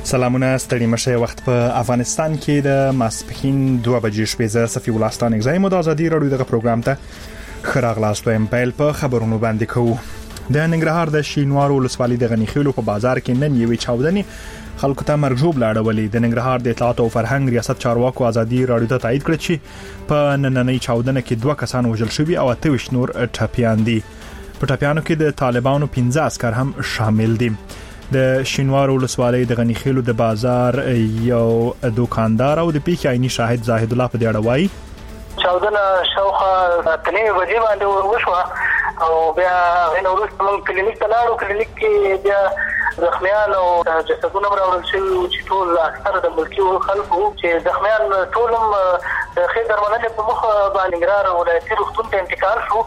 سلامونه ستړي مشه وخت په افغانستان کې د ماسپښین 2 بجې شپې ز صفي ولستان اگزای مو د ازادي رادیو دغه پروګرام ته خراغلاست وایم پیل په خبرونو باندې کوو. د ننګرهار د شینوارو ولسوالۍ د غنیخیلو په بازار کې نن یوې چاودنې خلکو ته مرجوب لاړولې. د ننګرهار د اطلاعات او فرهنګ ریاست چارواکو ازادي رادیو ته تایید کړ چې په نننۍ چاودنه کې 2 کسان وژل شوي او 28 نور ټپیان دي. په ټپیانو کې د طالبانو 15 عسكر هم شامل دي. د شینوارو ولسوالۍ د غنیخیلو د بازار یو دکاندار او د پیښې عیني شاهد زاهد الله په دې اړه وایي چاودنه شاوخوا 3 بجې باندې وشوه او بیا غوښتل موږ کلینیک ته لاړو. کلینیک کې بیا زخمیان او جسدونه راوړل شوي چې ټول اکثره د ملکي خلکو چې زخمیان ټول هم د ښې درملنې په مخ باندې ننګرهار ولایتي روغتون ته انتقال شو.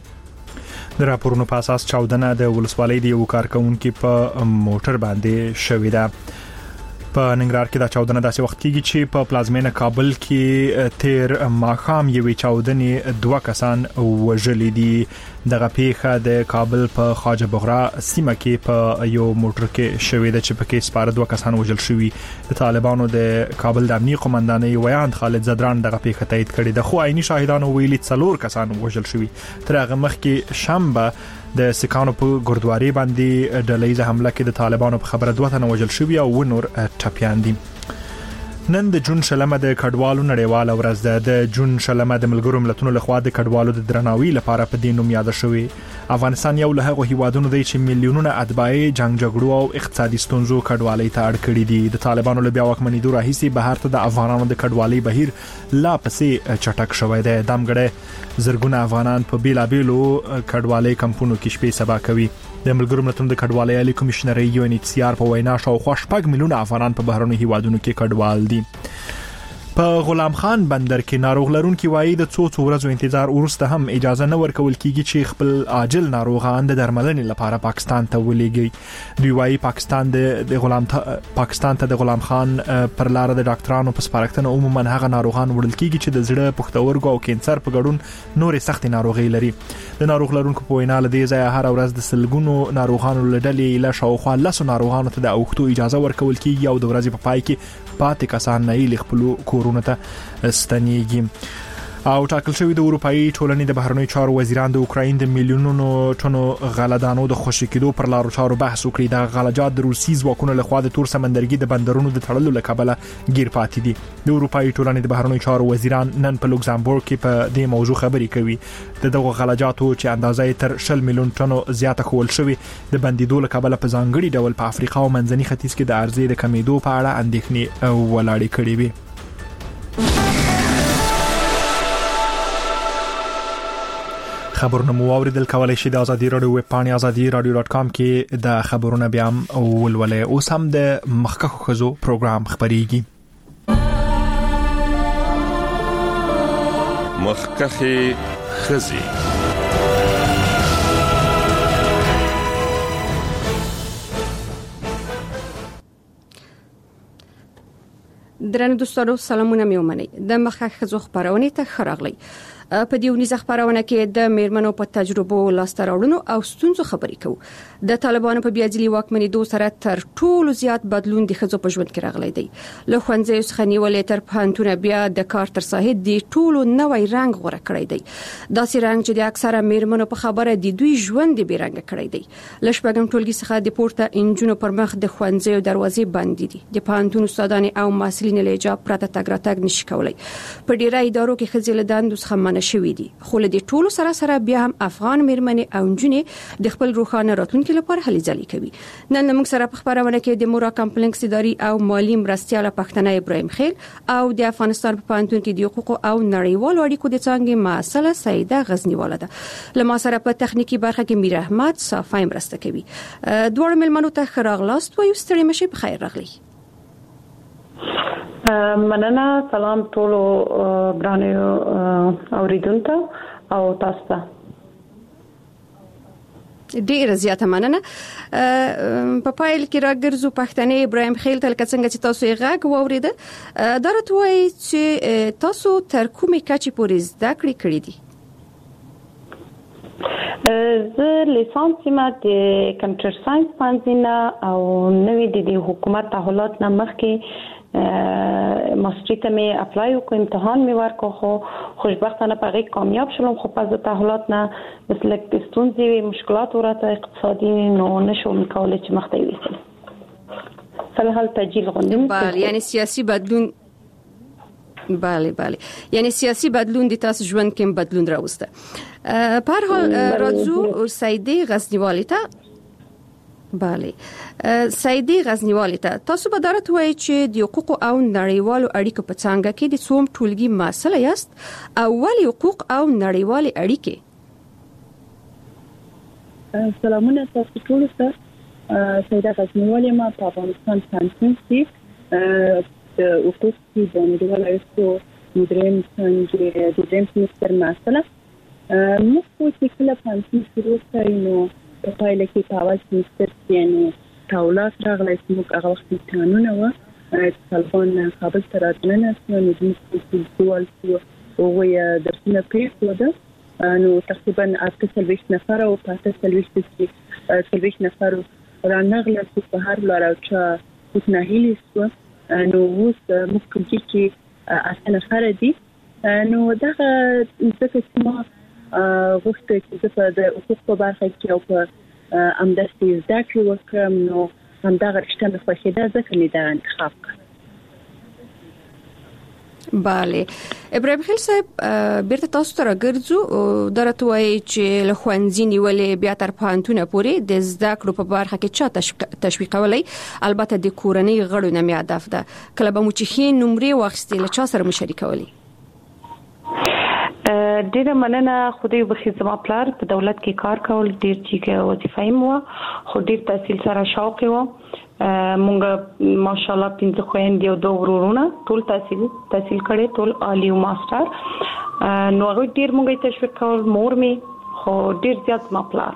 د راپورونو په اساس چاودنه د ولسوالۍ د یو کارکونکو په موټر باندې شوې ده. په ننګرهار کې دا چاودنه داسې وخت کېږي چې په پلازمینه کابل کې تیر ماښام یوې چاودنې 2 کسان وژلي دي. دغه پیښه د کابل په خواجه بغرا سیمه کې په یو موټر کې شوې ده چې پکې سپاره 2 کسان وژل شوي. د طالبانو د کابل د امنیتي قومندانۍ ویاند خالد زدران دغه پیښه تایید کړې ده، خو عیني شاهدانو ویلي 4 کسان وژل شوي. تر هغه مخکې شنبه د سکانو په ګردواري باندې ډلهیزه حمله کې د طالبانو په خبره 2 تنه وژل شوي او نور ټپیان دي. نن د جون شلمه د کډوالو نړیواله ورځ ده. د جون شلمه د ملګرو ملتونو لخوا د کډوالو د درناوي لپاره په دې نوم یاد شوی. افغانستان یو له هغو هیوادونو دی چې میلیونونه اتباع جنگ جګړو او اقتصادي ستونزو کډوالۍ ته اړ کړي دي. د طالبانو له بیا واکمنېدو راهیسې بهر ته د افغانانو د کډوالۍ بهیر لا پسې چټک شوی دی. دامګړی زرګونه افغانان په بیلابېلو کډوالۍ کمپونو کې شپې سبا کوي. د ملګرو ملتونو د کډوالۍ عالی کمشنر UNHCR په وینا شاوخوا 6 میلیونه افغانان په بهرنیو هیوادونو کې کډوال دي. په غلام خان بندر کې ناروغ لرونکي وایي د څو ورځو انتظار وروسته هم اجازه نه ورکول کیږي چې خپل عاجل ناروغان د درملنې لپاره پاکستان ته ولېږي. دوی وایي پاکستان ته د غلام خان پر لار د ډاکټرانو په سپارښتنه عموما هغه ناروغان وړل کیږي چې د زړه، پښتورګو او کینسر په ګډون نورې سختې ناروغۍ لري. د ناروغ لرونکو په وینا له دې ځایه هر ورځ د سلګونو ناروغانو لړلې له شاوخوا 10 ناروغانو ته د اوښتو اجازه ورکول کیږي او د ورځې په پای کې پاتې کسان نه یې خپل کورونه ته ستنېږي. او ټاکل شوی د اروپאי ټولنې د بهرنیو چارو وزیران د اوکراین د میلیونونو ټنو غلهدانو د خوشی کېدو پر لارو چارو بحث وکړي. د غلجات د روسي ځواکونو لخوا د تور سمندرګي د بندرونو د تړلو لکبله گیر پاتې دي. د اروپאי ټولنې د بهرنیو چارو وزیران نن په لوکزامبورګ کې په دې موضوع خبرې کوي. دغه غلجاتو چې اندازې تر 60 میلیون ټنو زیاته خول شوی د بندیدو لکبله په ځانګړي ډول په افریقا او منځني ختیځ کې د ارزې د کمیدو په اړه اندېښنې ولاړې کړې وي. خبرونه مو اوریدل کولای شئ د ازادي رادیو ویب پاڼې azadiradio.com کې د خبرونه بیا ولولئ. اوس هم د مخکخو خزو پروګرام خبريږي. مخکخه خزي درنو دوستانو سلامونه مې ومنئ. د مخکخ خزو خبرونه ته خراغلی. په دې ونیزه خبرونه کې د میرمنو په تجربو لاسته راوړنو او ستونزو خبرې کوو. د طالبانو په بیاځلي واکمنېدو سره تر ټولو زیات بدلون د ښځو په ژوند کې راغلی دی. له ښوونځیو څخه نیولې تر پوهنتونه بیا د کار تر ساحې د ټولو نوې رنګ غوره کړی دی. داسې رنګ چې د اکثره میرمنو په خبره د دوی ژوند د بیرنګ کړی دی. له شپږم ټولګي څخه د پورته انجونو پر مخ د ښوونځیو دروازې بندې دي. د پوهنتون استادان او محصلین له حجاب پرته تګ راتګ نشي کولای. په ډیری ادارو کې ښځې له دندو څخه شوي دي. خو له دې ټولو سره بیا هم افغان میرمنې او نجونې د خپل روښانه راتلونکي لپاره هلې ځلې کوي. نن موږ سره په خبرونه کې د مورا کمپلیکس اداري او مالی مرستيال پښتنه ابراهيم خیل او د افغانستان په پوهنتون کې د حقوق او نړیوالو اړیکو د څانګې مسله سیده غزنیواله ده. له ما سره په تخنیکی برخه کې میر احمد صافای مرسته کوي. دوه ملمنو ته خراغلاست و یو ستړي مشي په خیر راغلی. مننه. سلام ټولو ګرانو اوریدونکو او تاسو ته ډیر زیاته مننه. په پایل کې راګرځو پښتنې ابراهيم خیل تل څنګه چې تاسو یې غږ واوریده دا راته وایي چې تاسو تر کومې کچې پورې زده کړې کړې دي؟ زه لیسانس ما د کمپیوټر ساينس پانځینا او نوې د حکومت تحولات نه مخکې ماستری ته می اپلای وکړ، امتحان می ورکړ، خو خوشبختانه په هغه کامیاب شوم. خو پس د تحولات نه مثل ستونزې مشکلات ورته اقتصادي نو نشوم کولای چې مخته یوسم. فلحال تجهیل غوندم. بله، یعنی سیاسي بدلون بله یعنی سیاسي بدلون د تاسو ژوند کې بدلون راوسته. په هر حال راځو سعیدې غزنیوالي ته. بله سعیدې غزنیوالي ته تاسو به درته وایي چې د حقوق او نړیوالو اړیکو په څنګه کې د څوم ټولګي مسله یاست او ولې حقوق او نړیوالې اړیکې؟ سلامونه تاسو ټول ته. سعیده غزنیوالي ما په افغانستان کې د حقوق د نړیوالو اړیکو مدیریم څنګه د سیمستر مسله موږ چې کله پانسي شروع کړو نو په پایله کې په اول سیمستر کې نو تاولات راغلي چې موږ هغه وخت امتحانونه و طالبان کابل ته راتلنه نو موږ په ډول او درسونه پیښو نو تقریبا 8 نفر او 5 نفر رانغله چې په هر لار او چا وتنهیلی سو نو اوس موږ کوم چې اصله فردي نو دغه ځکه چې ما غوښته چې په حقوق په برخه کې او په امدستي زده کړې وکړم نو همدغه رشته مې خوښېده ځکه مې دا انتخاب کړ. بله ابراهیم خیل صاحب بیرته تاسو ته راګرځو. درته وایي چې له ښوونځي نیولې بیا تر پوهنتونه پورې د زده کړو په برخه کې چا تشویقولی؟ البته د کورنۍ غړو نه مې هدف ده. کله به مو چې ښې نمرې واخیستې له چا سره مو شریکولی؟ ډیره مننه. خدای وبخښي زما پلار په دولت کې کار کول ډیر چې وظیفه مو خو ډیر تحصیل سره شوق و. مونږ ماشاءالله 15 خويندې او 2 ورونه ټول تحصیل کړي، ټول عالی او ماستر. نو هغه ډیر مونږ تشویق کول، مور می خو ډیر زیات ما پلار.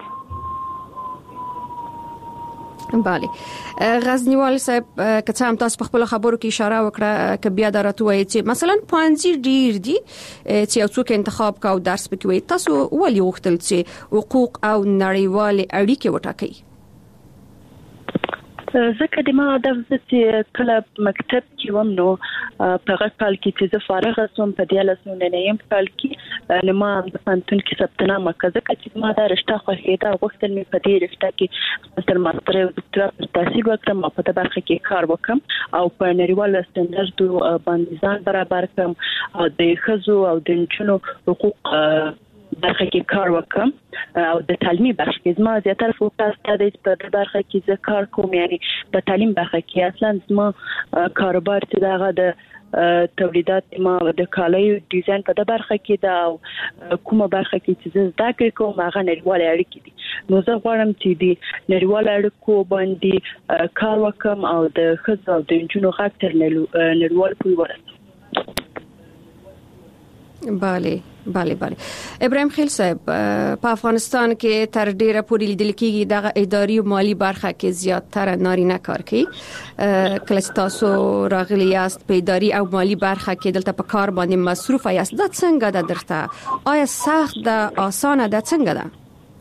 بله غزنیوال صاحب که څه هم تاسو په خپل خبرو کې اشاره وکړه ک بیا درته وایي چې مثلا پانځي ډیر دي چې یو څوک انتخاب کا او درس پکې وي، تاسو ولې وختل چې حقوق او نړیوالې اړیکې وټاکئ؟ ځکه د ما هدف چې کله مکتب کې وم نو په هغه کال کې چې زه فارغ شوم په 1999 کال کې نو ما د پانتون کې ثبت نام وکړ ځکه چې ما دا رشته خوښېده. غوښتل مې په دې رشته کې ماستر او ډاکټرا تحصیل وکړم او په دې برخه کې کار وکړم او په نړیوال سټنډرډ باندې ځان برابر کړم او د ښځو او د نجونو حقوق برخه کې کار وکم او د تعلیمي برخه کې زما زیاتره فوکس د برخه کې ز کار کوم، یعنی په تعلیم برخه کې اصلا زما کاروبار چې دغه د تولیدات ما د کالیو ډیزاین په برخه کې دا کومه برخه کې چې زده کړې کوم هغه نړیوال اړیکې دي. نو زه غواړم چې د نړیوال اړیکو باندې کار وکم او د ښځو او د نجونو حق تر نړیوال پورې ورسوم. بله ابراهیم خیل صاحب په افغانستان کې تر ډیره پورې لیدل کېږي د اداري او مالی برخه کې زیاتره نارینه کار کوي. کله چې تاسو راغلی یاست په اداري او مالی برخه کې دلته په کار باندې مصروف یاست، دا څنګه ده درته؟ آیا سخت ده، آسانه ده، څنګه ده؟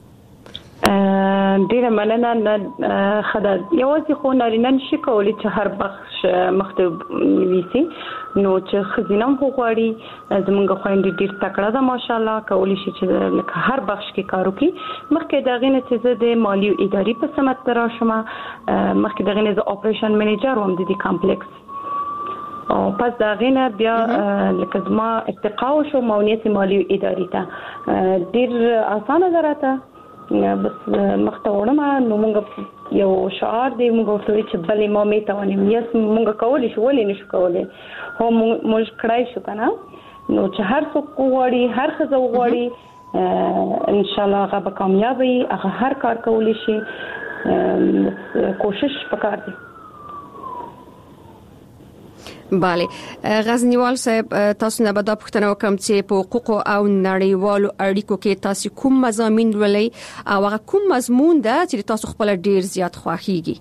ډیره مننه. خدای یوازې خو نارینه نشي کولی چې هر بخش مختلف ویسي، نو چې خزینم خو غواړي زمونږ خويندې ډیر تکړه ده ماشاءالله، کولی شي چې لکه هر بخش کې کار وکړي. مخکې دغه نه چې زه د مالی او اداري په سمت راشم، مخکې دغه نه زه اپریشن منیجر وم د دې کمپلیکس او پس دغه نه بیا لکه زما ارتقا شو مونیت مالی او اداري ته ډیر اسانه درته بس مختورم. نو موږ یو شعار دی موږ ورته چې بلې ما می ته ونیم یس موږ کولای شو ولې نشو کولای، هو موږ کړای شو کنه. نو چې هر څوک غواړي، هر ښځه غواړي ان شاء الله هغه به کامیاب وي، هغه هر کار کولی شي، کوشش وکړي. بله غزنیوال صاحب تاسو نه به دا پوښتنه وکم چې په حقوق او نړیوالو اړیکو کې تاسو کوم مضامین ولې او هغه کوم مضمون ده چې تاسو خپل ډیر زیات خوښیږي؟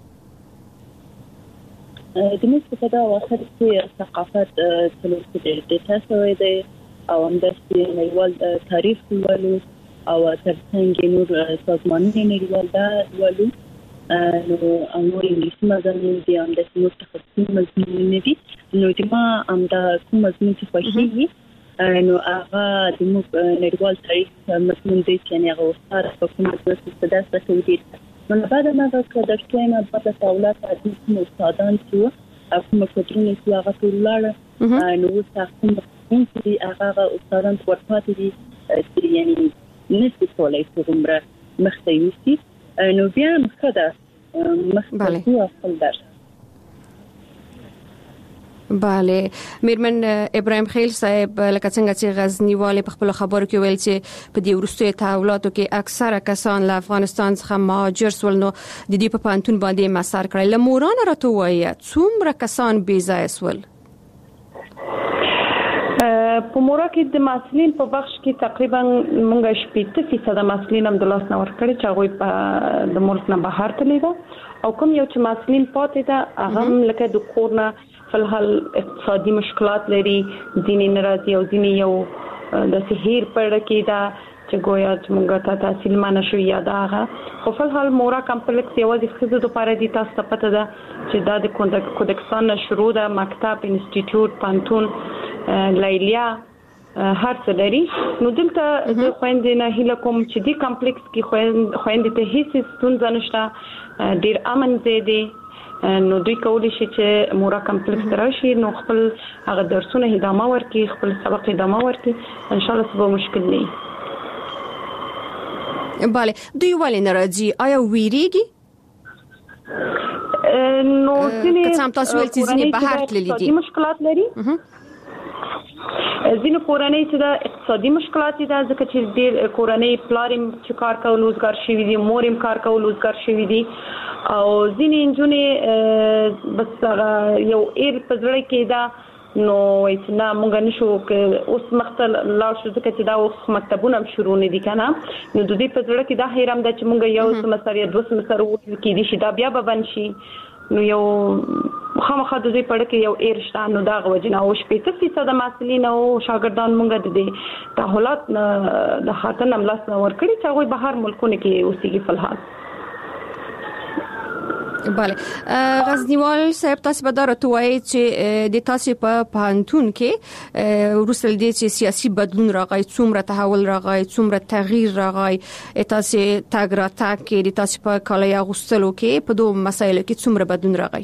د موږ په دا وخت کې ثقافت څلور کې د تاسو دی او همداسې نړیوال تاریخ ولولو او ترڅنګ نور سازمانونه نړیوال دا ولو نو امور انګلیسي مضامین دي هم د نور تخصصي مضامین دي نو چې ما هم دا کوم مضمون چې خوښیږي نو هغه د نړیوال تاریخ مضمون دی چې هغه وساره په کومه توګه ستاسو ته ودی نو بعد ما د ټیم په تاسوالات د استادان چې کومه کترونه چې هغه ټولاره نو تاسو کوم چې هغه استادان ورپاتې دي چې یعنی نسبت کولای شي عمره مختلفي نو بیا مخده مختلفي خپل درس بله میرمن ابراهیم خیل صاحب لکه څنګه چې غزنی والي په خپل خبرو کې ویل چې په دې ورستي تحولاتو کې اکثره کسان له افغانستان څخه مهاجر سول نو د دې په پانتون باندې مسار کړل لموران راته وایي څومره کسان بې ځای سول په مورا کې د مسلین په بخش کې تقریبا مونږ 80% مسلین هم د لاس نه ورکړي چې هغه په د ملک نه بهر تللی دا او کوم یو چې مسلین پاتې ده هغه لکه د کورنا فلحال اقتصادي مشکلات لري ځینې ناراضي او ځینې یو د سحیر پړ کې دا چې گویا چې مونږ ته تحصیل مانه شو یاد هغه خو فلحال مورا کمپلیکس یوازې خزو د پاره دي تاسو ته پته ده چې دا د کودکستان شروع ده مکتب انسټیټیوټ پانتون لیلیا هر څه لري نو دلته د خويندې نه هیله کوم چې دی کمپلیکس کې خويندې ته هیڅ ستونزه نشته ډیر امن دی نو دوی کولی شي چې مورا کمپلیکس راشي نو خپل هغه درسونه ادامه ورکړي خپل سبق ادامه ورکړي ان شاء الله څه مشکل نه بله دوی ولې ناراضي آیا ویریږي نو ځینې که تاسو ول چې ځینې بهر تللي دي مشکلات لري ځینې کورنۍ چې د اقتصادي مشکلات دي ځکه چې ډېر کورنۍ پلاریم چې کار کول روزګار شوی دي موریم کار کول روزګار شوی دي او ځینې انجونې بس یو ایر په ځړې کې دا نو چې نه مونږ نشو اوس مختل لا شو ځکه چې دا اوس مکتبونه شروع نه دي کنه نو د دې په ځړې کې دا حیرام ده چې مونږ یو سمستر یا 2 سمستر وکړو کې دي چې دا بیا به بن شي نو یو خامخا د دې پړ کې یو ایرشتان نو دا غوجنه او 80% د مسلین او شاګردان مونږ د دې تحولات د خاطر نملاس ورکړي چې هغه بهر ملکونه کې اوسېږي فلحال بله غزنیوال صاحب تاسو به دا راټوي چې د تاسو په پانتون کې ورسل دي چې سیاسي بدلون راغی څومره تحول راغی څومره تغییر راغی تاسو تاګ را تاګ کې د تاسو په کالای غوستلو کې په دوه مسایلو کې څومره بدلون راغی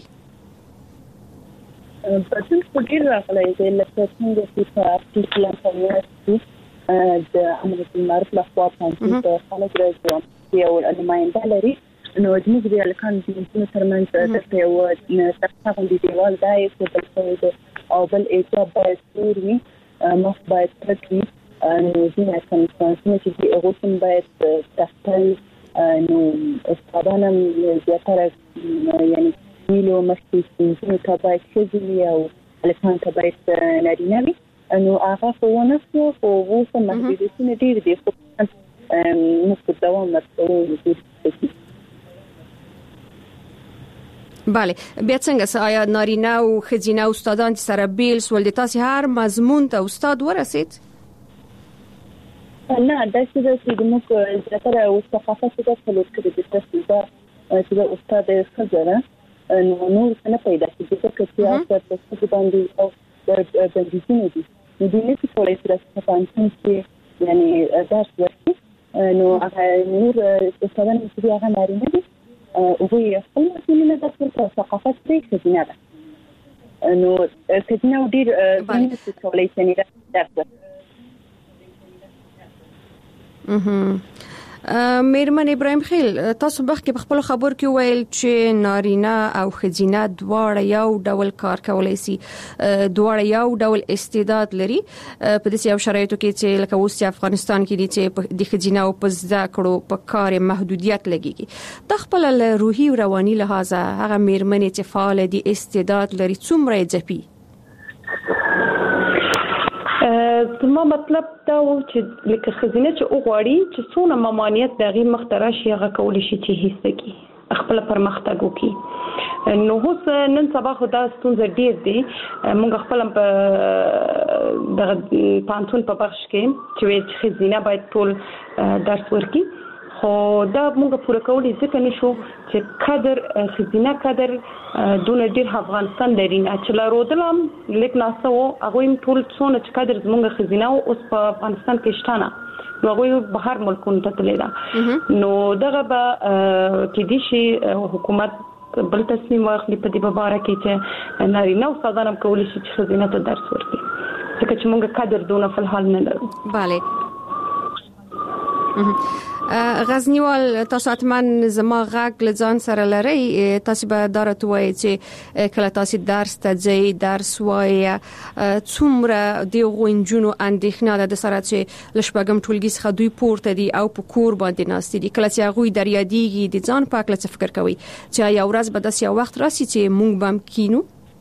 بدلون څنګه راغلی دی لکه څنګه چې په افغانستان کې د امریکا معرف لخوا پانتون ته خلک راځي او نماینده لري نو د موږ د الکان د ترمنځ د یو تقریبا د دیوال دای په بل او بل ایجاب باید سوري مخ باید ترکي نو ځینې څنګه چې هغه هم باید تحصیل نو استادانم زیاتره یعنی ویلو مخکې چې باید شذي او الکان ته باید نارینه وي نو هغه خو نه خو وو محدودیتونه ډیر دي خو موږ دوام ورکوو بله بیا څنګه آیا نارینه او ښځینه استادان چې سره بیل سول د تاسو هر مضمون ته استاد ورسید نه دا چې د موږ زیاتره او ثقافت ته څلور کړي د تاسو چې د استاد خزره نو څنګه پیدا کیږي چې تاسو په څه باندې او د بندیزونه دي نو د نړۍ په لور چې پانتون کې یعنی درس ورکړي نو هغه نور استادان چې هغه نارینه دي او یې خپل مسلمانانو د ثقافت څخه خدمه ده نو خدمه ډیر څه کولای شي نه درته میرمن ابراهیم خیل تاسو بخکې په خپل خبر کې ویل چې نارینه او ښځینه دواړه یو ډول کار کولای شي دواړه یو ډول استعداد لري په دې یو شرایطو کې چې لکه اوس افغانستان کې دي چې د ښځینه او په زده کړو په کار محدودیت لګيږي د خپل روحي او رواني لحاظ هغه میرمنې چې فعال دي استعداد لري څومره ځپي زما مطلب دا و چې لکه خزینه چې وغواړي چې څونه ممانعت دغه مخترا شي هغه کولی شي چې هیڅ کی خپل پرمختګ وکړي. نو اوس نن سبا خو دا ستونزه ډیر دي. موږ خپل په د پانتون په بخش کې چې خزینه باید ټول درس ورکړي، خو دا موږ پوره کولی ځکه نشو چې قدر خزینه قدر دونه ډیر افغانستان لري چې لارودلم لیک ناسو هغه ټول څونه چې قدر زموږ خزینه اوس په افغانستان کې شتانه نو هغه بهر ملکونو ته تللی دا. نو دغه به کې دي شي حکومت بل تصمیم واخلي په دې باره کې چې نارینه استادان هم کولی شي چې خزینه ته درس ورکړي، ځکه چې موږ قدر دونه په حال نه لرو. بله غزنیوال تاسو اتمن زما غږ لځان سره لري، تاسو به دارت وایي چې کله تاسو درس ته ځئ درس وایي څومره دی غونجونو اندېښنه ده د سره چې لشبګم ټولګي څخه دوی پورته دي او په کور باندې ناست دي، کله چې هغه در یادېږي د ځان پاک لڅ فکر کوي چې یو ورځ به داسې وخت راسي چې مونږ بم کینو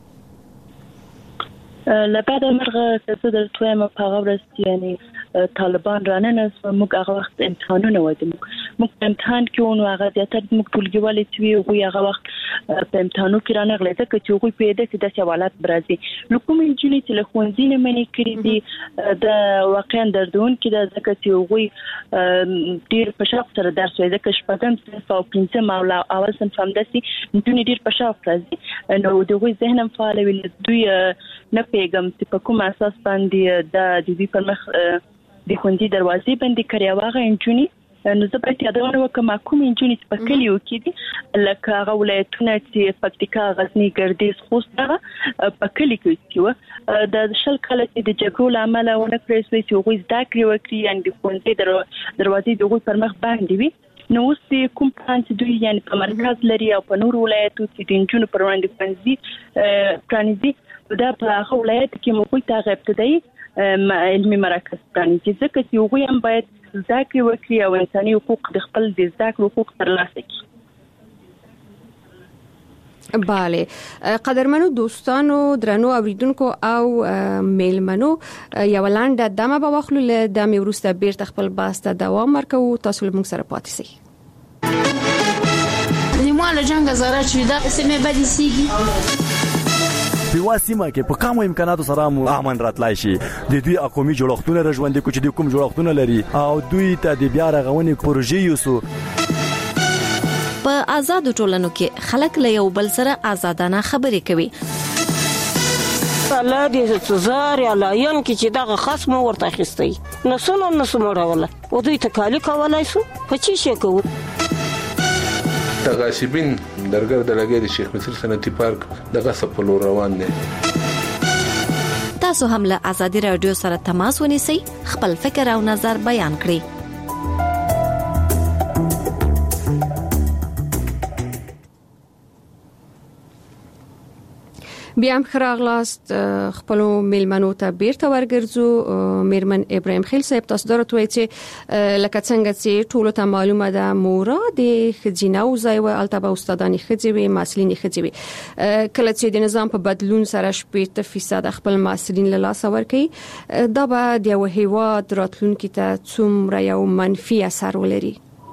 لبعد مرغه تسدل تویمه په غوړ یعنی طالبان رانه موږ هغه وخت امتحانونه وایو، موږ امتحان کې ونو هغه زیاتره موږ ټولګیوالې چې وي هغه وخت په امتحانو کې رانه غلې ځکه چې هغه پیدا چې د سوالات برازي نو کوم انجینی چې له ښوونځي نه منې کړې دي د واقعا دردون کې د ځکه چې هغه ډیر په شاف سره درس وایي ځکه شپږم صنف او پنځم او اول صنف هم داسي نو ډیر په شاف راځي نو دوی ذهنم فعال وي دوی نه پیغام چې په کوم اساس باندې د دې پر مخ د خوندې دروازې باندې کړی واغه انجونی نو زه په یادونه وکم کوم انجونی په کلیو کې دي لکه هغه ولایتونه چې پکتیکا غزنی ګردیز خوست هغه په کلی کې و د شل کال چې د جګړو عمله ونه کړی چې هغه زده کړی وکړي ان د خوندې دروازې دغه پر مخ باندې وي نو اوس کوم پلان چې دوی یعنی په مرکز لري او په نور ولایتو کې د انجونو پر وړاندې پرانیزي دا په هغه ولایت کې موږ ته ابتدایي علمي مراکز پرانیزي ځکه چې هغوی هم باید زده کړې وکړي او انساني حقوق د خپل د زده کړې حقوق ترلاسه کړي. بله قدرمنو دوستانو درنو اوریدونکو او میلمنو یو لنډه دمه به واخلو له دمې وروسته بیرته خپل بحث ته دوام ورکوو. تاسو له موږ سره پاتې شئ. نیمه له جنګ زاره چې دا سمې بدې سیږي په واسمه کې په کومو امکاناتو سره امن راتلای شي د دوی اقومي جوړښتونه رژوندې کوچ دي کوم جوړښتونه لري او دوی ته د بیا رغونې پروژې یوسو په آزاد ټولنو کې خلک له یو بل سره آزادانه خبرې کوي. الله دې زار یا لاین کې چې دغه خصم ورته خستي نسونه راوله او دوی ته کالی کولای شو په چی شي کوو تغاشبین درګر د لګي د شیخ مصر صنعتي پارک دغه سپلو روان دي. تاسو هم له ازادي رادیو سره تماس ونیسئ خپل فکر او نظر بیان کړئ. بیا هم خراغلاست خپل میلمنو ته بیرته ورګرځو. میرمن ابراهیم خیل صاحب تاسو درته وایي چې لکه څنګه چې ټول ته معلومه ده مورا د خزینه او ځای او التبه استادانی خځوي مسلین خځوي کله چې د نظام په بدلون سره 80% خپل مسلین له لاس ورکي دا به د یو هیواد راتلونکي ته څومره یو منفي اثر ولري.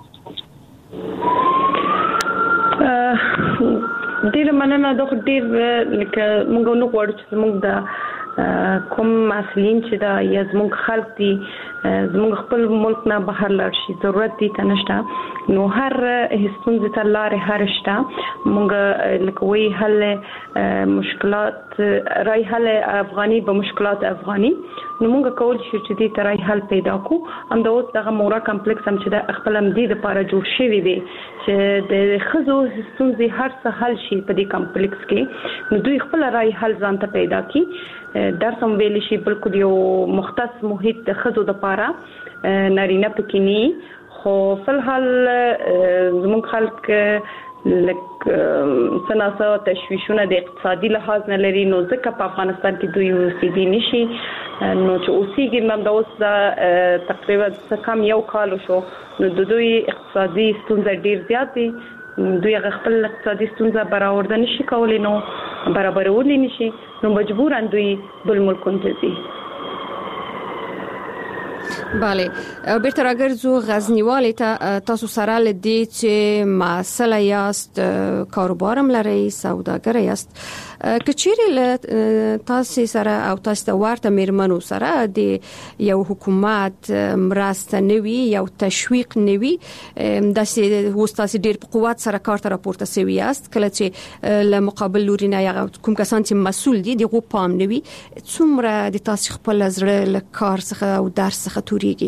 ډیر مننه د ډیر لکه موږ نو غواړو چې موږ د کوم مسلین چې دا یا زموږ خلک دي زموږ خپل ملک نه بهر لاړ شي ضرورت دي تنشته نو هر هستون د لارې هر شته موږ لکه وی حل مشکلات رای حل افغاني به مشکلات افغاني نو موږ کول شي چې دې ترای حل پیدا کو هم د اوس دغه مورا کمپلیکس هم چې د خپل مدي لپاره جوړ شوی دی چې د خزو ستونزې هر څه حل شي په دې کمپلیکس کې نو دوی خپل رای حل ځان ته پیدا کی درس هم ویل شي بالکل یو مختص محیط د خزو د لپاره نارینه پکینی خو فلحال زموږ خلک لک سناسه تشویشونه د اقتصادي لحاظ نه لري نو ځکه په افغانستان کې دوی اوسېدي نشي نو چې اوسېږي نن د اوس تقریبا کم یو کال شو نو د دوی اقتصادي ستونزې ډیر زیات دي دوی خپل اقتصادي ستونزې برابر نشي کولای نو برابرول نشي نو مجبوران دوی بل ملکونو ته ځي. بله بیرته راګرځو غزنیوالې ته تاسو سره لدی چې مسله یاست کاروبارم لري سوداګر یاست کچېرې تاسو سره او تاسو د ورته میرمنو سره د یو حکومت مرسته نوي یو تشویق نوي د تاسو ډیر په قوت سره کار ته راپورته سوي یاست کله چې له مقابل لوري نه یا کوم کسان چې مسول دي دغه پام نوي څومره د تاسو خپل زړه له کار څخه او درس څخه توريږي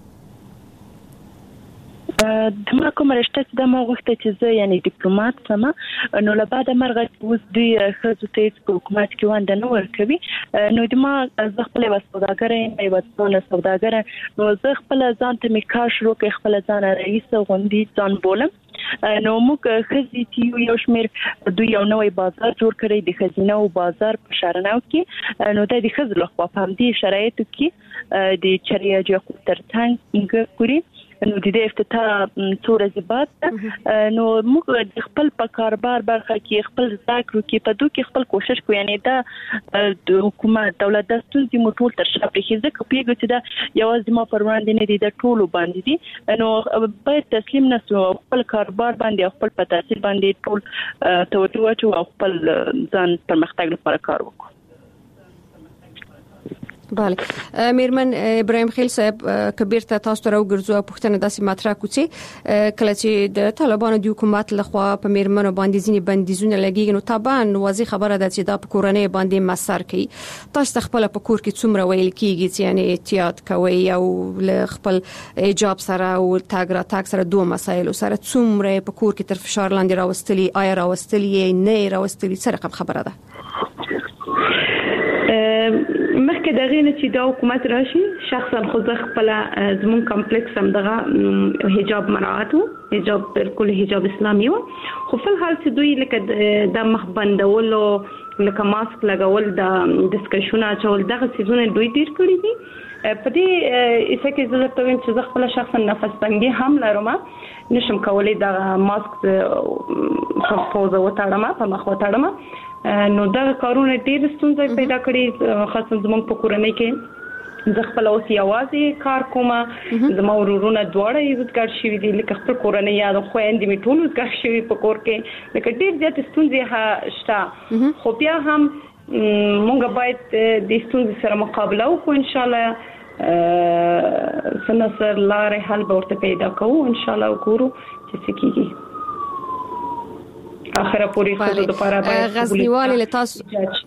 دما کوم رشته چې د ما وخت چې زه یعنی ډیپلوماټ سم نو له بعد مرغه اوس دی خزو ته په حکومت کې وانده نو ورکوي نو دما زه خپل وسوداګر یم ایواتونه سوداګر نو زه خپل ځان ته میکا شروع کې خپل ځان رئیس غوندي ځان بولم نو موږ خزي چې یو شمیر دوی یو نوې بازار جوړ کړی د خزینه او بازار په شارناو کې نو د خزل خو په همدې شرایطو کې د چریه جو ترڅنګ ګوري نو د دې افتتاح څوره زبات نو موږ د خپل په کاروبار برخه کې خپل ذکر کې په دوه کې خپل کوشش کوو یعنی دا د حکومت دولت د ستونزې مټول تر شا پرې ځکه پیګو چې دا یوازې ما پر وړاندې نه دي د ټولو باندې دي نو باید تسلیم نسو خپل کاروبار باندې خپل په تاثیر باندې ټول توجه او خپل ځان پرمختګ لپاره کار وکړو بله میرمن ابراهیم خیل صاحب کبیر ته تاسو ته راوګرځو پوښتنه داسې مطرح کوڅه کله چې د طالبانو د حکومت لخوا په میرمنو باندې ځینې بندیزونه لګیږي نو طبعا واضح خبره ده چې دا په کورنۍ باندې مسر کوي تاسو خپل په کور کې څومره ویل کیږي چې یعنی احتیاط کوي او خپل حجاب سره او تاګ را تاګ سره دوه مسایل سره څومره په کور کې تر فشار لاندې راوستلي آیا راوستلي نه راوستلي سره کوم خبره ده مخکې دغه نه چې د حکومت راشي شخصا خو زه خپل زمون کمپلیکس هم دغه حجاب مراعاتو حجاب بالکل حجاب اسلامي و خو په حال چې دوی لکه د مخ بندولو لکه ماسک لګول د ډسکشن اچول دغه سيزونه دوی ډیر کړی دي په دې اسه کې زه ته ویم چې زه خپل شخصا نفس تنګي هم لرم نشم کولای د ماسک په پوزه وتاړم په مخ وتاړم نو دا کارونه ډیر ستونزې پیدا کړې خاصه زموږ په کورنۍ کې زه خپل اوس یوازې کار کوم زما ورورونه دواړه یوځګر شوي دي لکه خپل کورنۍ یا د خويندې می ټول یوځګر شوي په کور کې لکه ډیر زیات ستونزې شته خو بیا هم موږ باید د ستونزې سره مقابله وکړو ان شاء الله سنصر لارې حل به ورته پیدا کوو ان شاء الله وګورو چې څه کیږي اخره پوری خود د پاره باید غزنیوال له تاسو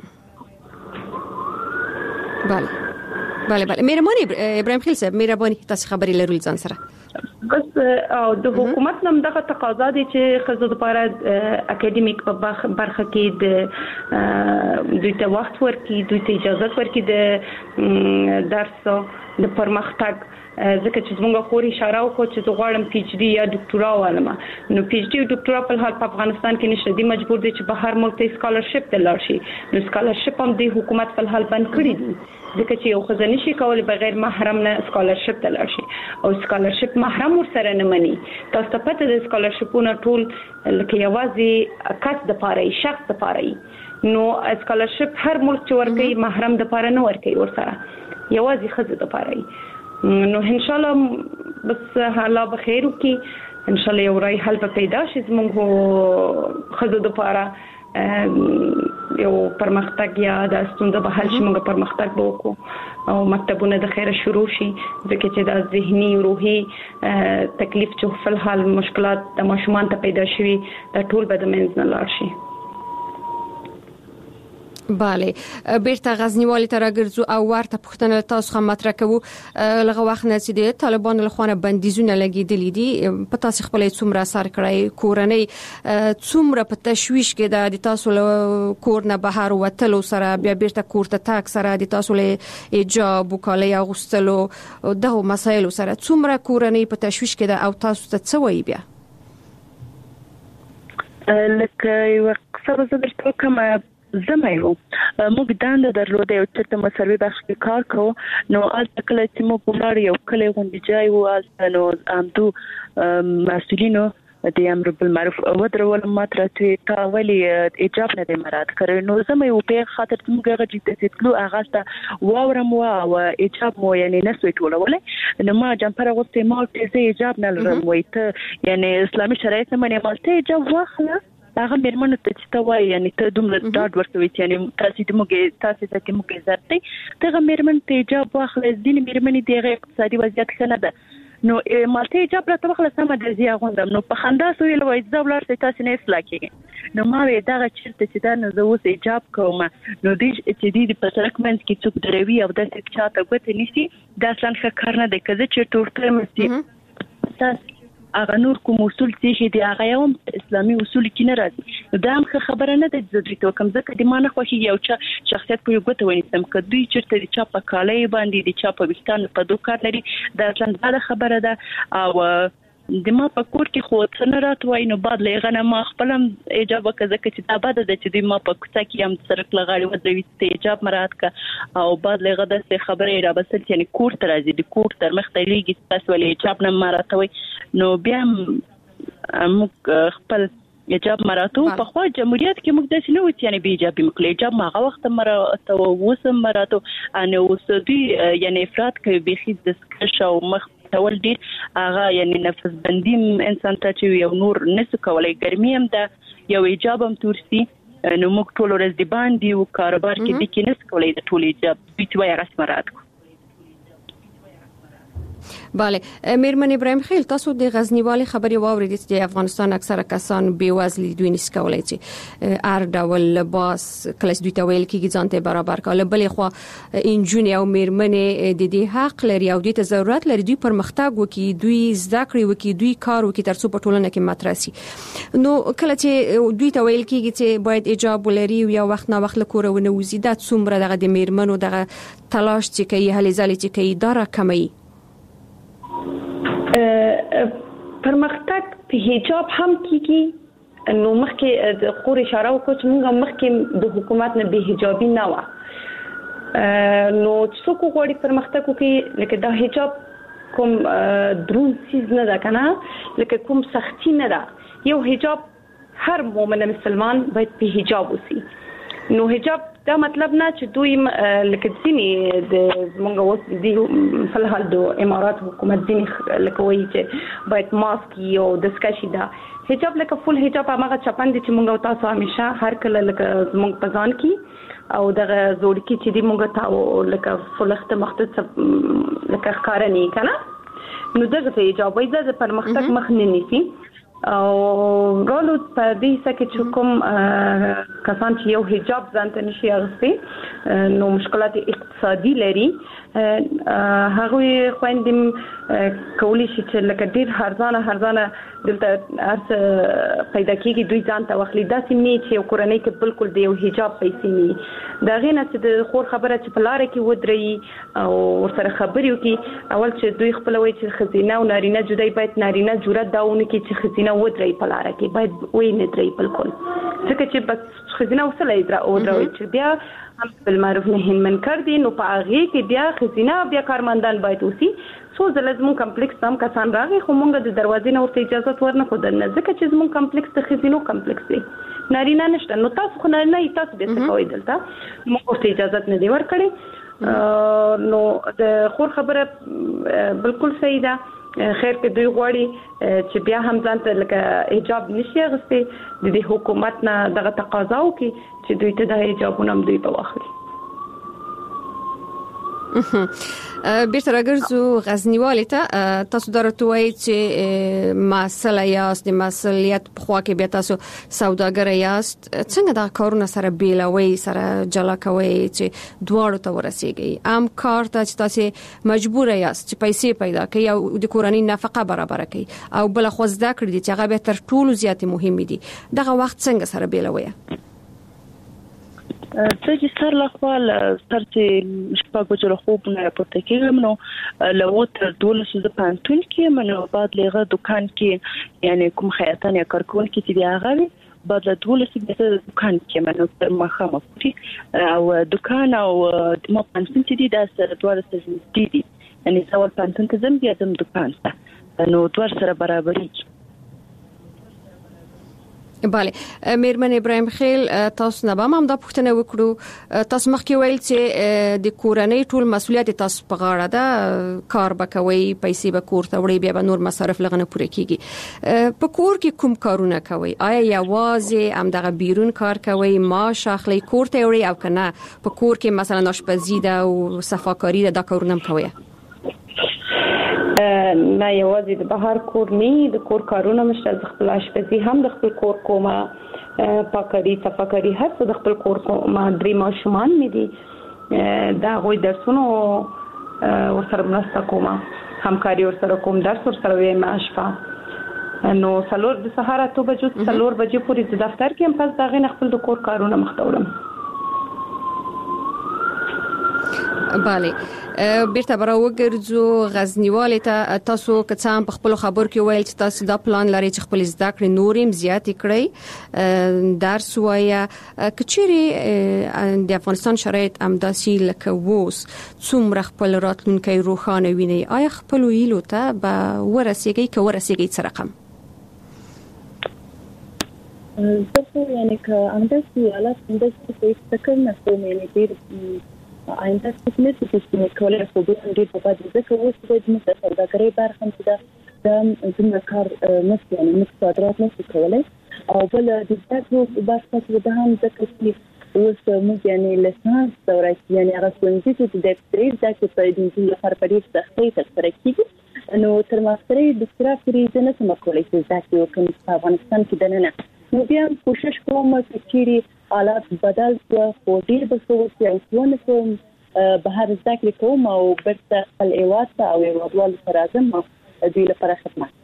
بله مهرباني ابراهیم خیل صاحب مهرباني تاسو خبري لرول ځان سره بس او د حکومت نم دغه تقاضا دي چې خزو د پاره اکیډمیک په برخه کې د دوی ته وخت ورکړي دوی ته اجازه ورکړي د درس د پرمختګ ځکه چې موږ خوري اشاره وکړو چې غواړم پی ایچ ډي یا ډاکټورا والم نو پی ایچ ډي او ډاکټورا په حال په افغانستان کې نشته دي مجبور دي چې بهر ملک ته سکالرشپ ته لاړ شي نو سکالرشپ هم د حکومت په حال بند کړی دي ځکه چې یو خزانه شي کول بغیر محرم نه سکالرشپ ته لاړ شي او سکالرشپ محرم ورسره نه مني تاسو ته پته د سکالرشپونو ټول لکه یوازې کس د پاره شخص د پاره نو سکالرشپ هر ملک چې ورکوي محرم د پاره نه ورکوي ورسره یوازې خزه د پاره نو ان شاء الله بس حالا بخیر وکي ان شاء الله یو راي حل پیدا شي زموږ خزو د پاره یو پرمختګ یا د ستونزې به حل شي موږ پرمختګ وکړو او مکتبونه د خیره شروع شي ځکه چې د ذهني روحي تکلیف چې په حال مشکلات د ماشومان ته پیدا شي د ټول به د منځ نه لاړ شي بله بیرته غزنیوالي ته راګرځو او ورته پوښتنه تاسو هم مطرح کوو لغه وخت نه چې د طالبانو له خوا بندیزونه لګیدلې دي په تاسو خپل څومره اثر کړی کورنۍ څومره په تشويش کې د تاسو له کور نه بهر وتلو سره بیا بیرته کور ته تاک سره د تاسو له حجاب وکاله یا غوستلو دغه مسایل سره څومره کورنۍ په تشويش کې ده او تاسو ته څه وایي بیا لکه یو څه زه درته کوم زمایو موږ دانده درلوده او چې تم سروي بخش کې کار کوو نو از کله چې موږ ولر یو کله غونډه جای و از نو امدو مسؤلینو د امر بالمعروف ودرول ماتره تا ولی ایجاب نه مراد کړي نو زمې او په خاطر موږ غږی ته تلو اغاسته واورم او ایجاب مو یعنی نسوي ټولولې نو ما جمپر غوته ما ته ایجاب نه لرم وای ته یعنی اسلامي شرایط نه منې مالته ایجاب واخله هغه مرمنه ته چې وای یعنی ته دومره ډاډ ورکوي چې تاسو د موږ تاسو ته موږ زرتي ته مرمنه ته ایجاب واخله ځین مرمنه دیغه اقتصادي وضعیت ښه نه ده نو مالته ایجاب راته واخله سم د زیه غوندم نو په خندا سویل وای ځبلار تاسو نه اصلاح کیږي نو ما وی دغه چیرته چې دا نه زه اوس ایجاب کوم نو دې چې دې په سرکمنس کې څوک دروي او د څه چاته غوته نشي دا اصلا ښه کار نه دی کله چې ټورته مستي تاسو هغه نور کوم اصول چې دی هغه هم اسلامي اصول کې نه راځي دا هم خبره نه ده چې د کوم ځکه د مانه خوشي یو شخصیت په یو غوته ونیسم کدی چې د چا په کالای باندې د چا په وستان په دوکار لري دا څنګه خبره ده او د ما په کور کې خو څنګه راتوي نو بعد لغه نه ما خپلم ایجاب وکړه چې دا بعد د چې د ما په کوڅه کې هم سرک لغاړي و د ویته ایجاب مراد کا او بعد لغه د خبره را بسل یعنی کور تر ازي د کور تر مخ ته لیږي تاسو ولې ایجاب نه مراتوي نو بیا موږ خپل ایجاب مراتو په خو جمهوریت کې موږ د سينو یعنی بي ایجاب موږ ایجاب ماغه وخت مراتو وسم مراتو ان وسدي یعنی افراد کوي بيخي د سکش او مخ ټول ډیر هغه یعنی نفس بندیم انسان ته چې یو نور نس کولای ګرمي هم ده یو ایجاب هم تورسي نو موږ ټول ورځ دی باندې او کاروبار کې د کینس کولای د ټول ایجاب بیت وای رسمرات بله میرمن ابراهیم خیل تاسو د غزنیوالي خبري واوریدئ چې افغانستان اکثره کسان بیوزلي دوی نس کولای چې هر ډول لباس کله دوی ته ویل کېږي ځان ته برابر کول بلې خو انجونی او میرمن د دې حق لري او د ضرورت لري دوی پرمختګ وکړي دوی زده کړې وکړي دوی کار وکړي ترڅو په ټولنه کې مترسي نو کله چې دوی ته ویل کېږي چې باید ایجاب ولري او یا وخت نه وخت له کور ونوزي د څومره دغه د میرمنو دغه تلاش چې کوي هلي ځلې چې کوي دا راکمي پرمختګ په حجاب هم کیږي نو مخکې د خور اشاره وکړه چې موږ مخکې د حکومت نه به حجابي نه و نو څوک غواړي پرمختګ وکړي لکه دا حجاب کوم درون سیز نه ده کنه لکه کوم سختی نه ده یو حجاب هر مؤمن مسلمان باید په حجاب وسی نو حجاب دا مطلب نه چې دوی لکه ځینې د زمونږ اوس دی په حال د امارات حکومت ځینې لکه وایي چې باید ماسک یو د سکشي دا حجاب لکه فول حجاب هغه چپن دي چې مونږ تاسو همیشه هر کله لکه زمونږ پزان کې او دغه زوړ کې چې دی مونږ تاسو لکه فلخت مختص لکه ښکارنی کنه نو دغه حجاب وایي د پرمختګ مخ نه نیسي او رولو په دې سکه چې کوم کسان چې یو حجاب ځانته نشي اغوستي نو مشکلات اقتصادي لري هغه خويندم کولی شي چې لکه ډیر هرځانه دلته ارس پیدا کیږي دوی ځانته وخلي داسې نه چې کورنۍ کې بالکل د یو حجاب پیسې نه دا غینه چې د خور خبره چې په لار کې ودري او ورسره خبرې وکي اول چې دوی خپل وایي چې خزینه او نارینه جدای باید نارینه جرأت داونه کې چې خزینه ودري په لار کې باید وې نه دري بالکل ځکه چې بس خزینه وسله ودروي چې بیا هم بالمعروف نهي منکر دي نو په هغه کې بیا خزینه بیا کارمندان باید وسی سو زلزمون کمپلیکس هم کسان راغی خو مونږ د دروازې نه ورته اجازه ورنه خو درنه ځکه چې زمون کمپلیکس د خزینو کمپلیکس دی نارینه نشته نو تاسو خو نه تاسو به څه کوئ دلته مونږ ورته اجازه نه دی ورکړي نو د خور خبره بالکل صحیح ده خیر کې دوی غواړي چې بیا هم ځانته لکه حجاب نشي اغوستي د دې حکومت نه دغه تقاضا وکړي چې دوی ته د حجابونه هم دوی په واخلي بیرته راګرځو غزنیوالي ته تاسو درته وایي چې مسله یاست د مسولیت په خوا کې بیا تاسو سوداګر یاست څنګه دا کارونه سره بیلوي سره جلا کوي چې دواړو ته ورسیږي عام کار ته چې تاسو مجبور یاست چې پیسې پیدا کړئ او د کورنۍ نفقه برابر کړئ او بل خو زده کړئ چې هغه به تر ټولو زیات مهم دي دغه وخت څنګه سره بیلوي چې سر له خپل سر چې شپږ بجو خوب نه راپورته کېږم نو له تر 12 د پانتون کې منو بعد لغه دکان کې یعنی کوم خیاطان یا کارکون کې چې هغه بعد له 12 د دکان کې منو تر مخامه پټي او دکان او د پانتون چې د سره دوه سره دي یعنی څول پانتون ته زم بیا زم دکان ته نو دوه سره برابرۍ bale میرمن ابراهیم خیل تاسو نه به هم د پښتنه وکړو تاسو مخکې ویل چې د کورنۍ ټول مسولیت تاسو په غاړه ده کار بکوي پیسې به کور ته وړي بیا به نور مصارف لغنه پوره کیږي په کور کې کوم کارونه کوي آیا یوازې هم دغه بیرون کار کوي معاش اخلي کور ته وړي او کنه په کور کې مثلا آشپزی ده او صفاکاری ده دا کارونه کوي نه یوازې د بهر کور نه د کور کارونه مشته د خپل آشپزي هم د خپل کور کومه پاکري صفاکاری هر څه د خپل کور کومه درې ماشومان مې دي دا غوي درسونو ورسره مرسته کومه همکاري ورسره کوم درس ورسره ویم اشفا نو څلور د سهار 8 بجو 4 بجې پورې د دفتر کې هم پس دا غي خپل د کور کارونه مختورم bale بیرته برا وګرځو غزنیوال ته تاسو کڅام په خپل خبر کې ویل چې تاسو دا پلان لري چې خپل زده کړې نورم زیات کړئ درس وایا کچيري د افغانستان شرایط امداسي لکه ووس څومره خپل راتلونکي روخانه ویني آیا خپل ویلو ته به ورسیږي که ورسیږي څه رقم زه یعنی که امداسي حالات امداسي په تکل نه کوم یعنی ډیر آینده څه څه کولای شو د دې په اړه ځکه اوس د دې سوداګرۍ برخه چې د زموږ کار نشي یعنی موږ صادرات نشو کولای او بل د تاسو برخه چې د هم ځکه چې اوس موږ یعنی لسانس دورې یعنی هغه څنګه چې د تریز د په دې لپاره په دې سختۍ تر کېږي نو تر ماسترۍ د ستراتیژي نه سم کولای چې ځکه یو کوم په افغانستان کې دننه نو بیا کوشش کوم چې حالات بدل خو ډیر به څه او څونه کوم بهر ذکر کوم او برته خپل ایوات او ایوادوال سره اعظم دوی لپاره خدمت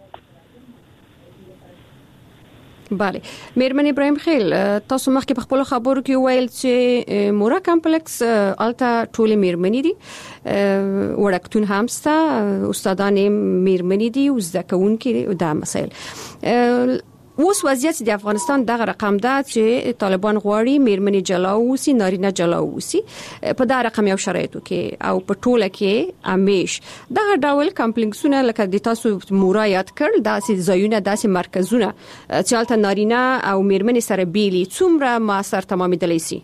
bale میرمن ابراهیم خیل تاسو مخکې په خپل خبرو کې ویل چې مورا کمپلیکس التا ټول میرمنې دي وړکتون همسته استادان میرمنې دي او ځکهون کې دا مسایل اوس وضعیت د افغانستان دغه رقم ده چې طالبان غواړي میرمنې جلا اوسي نارینه جلا اوسي په دا رقم یو شرایطو کې او په ټوله کې امیش دغه ډول کمپلیکسونه لکه د تاسو مورا یاد کړل داسې ځایونه داسې مرکزونه چې البته نارینه او میرمنې سره بیلي څومره موثر تمامېدلی شي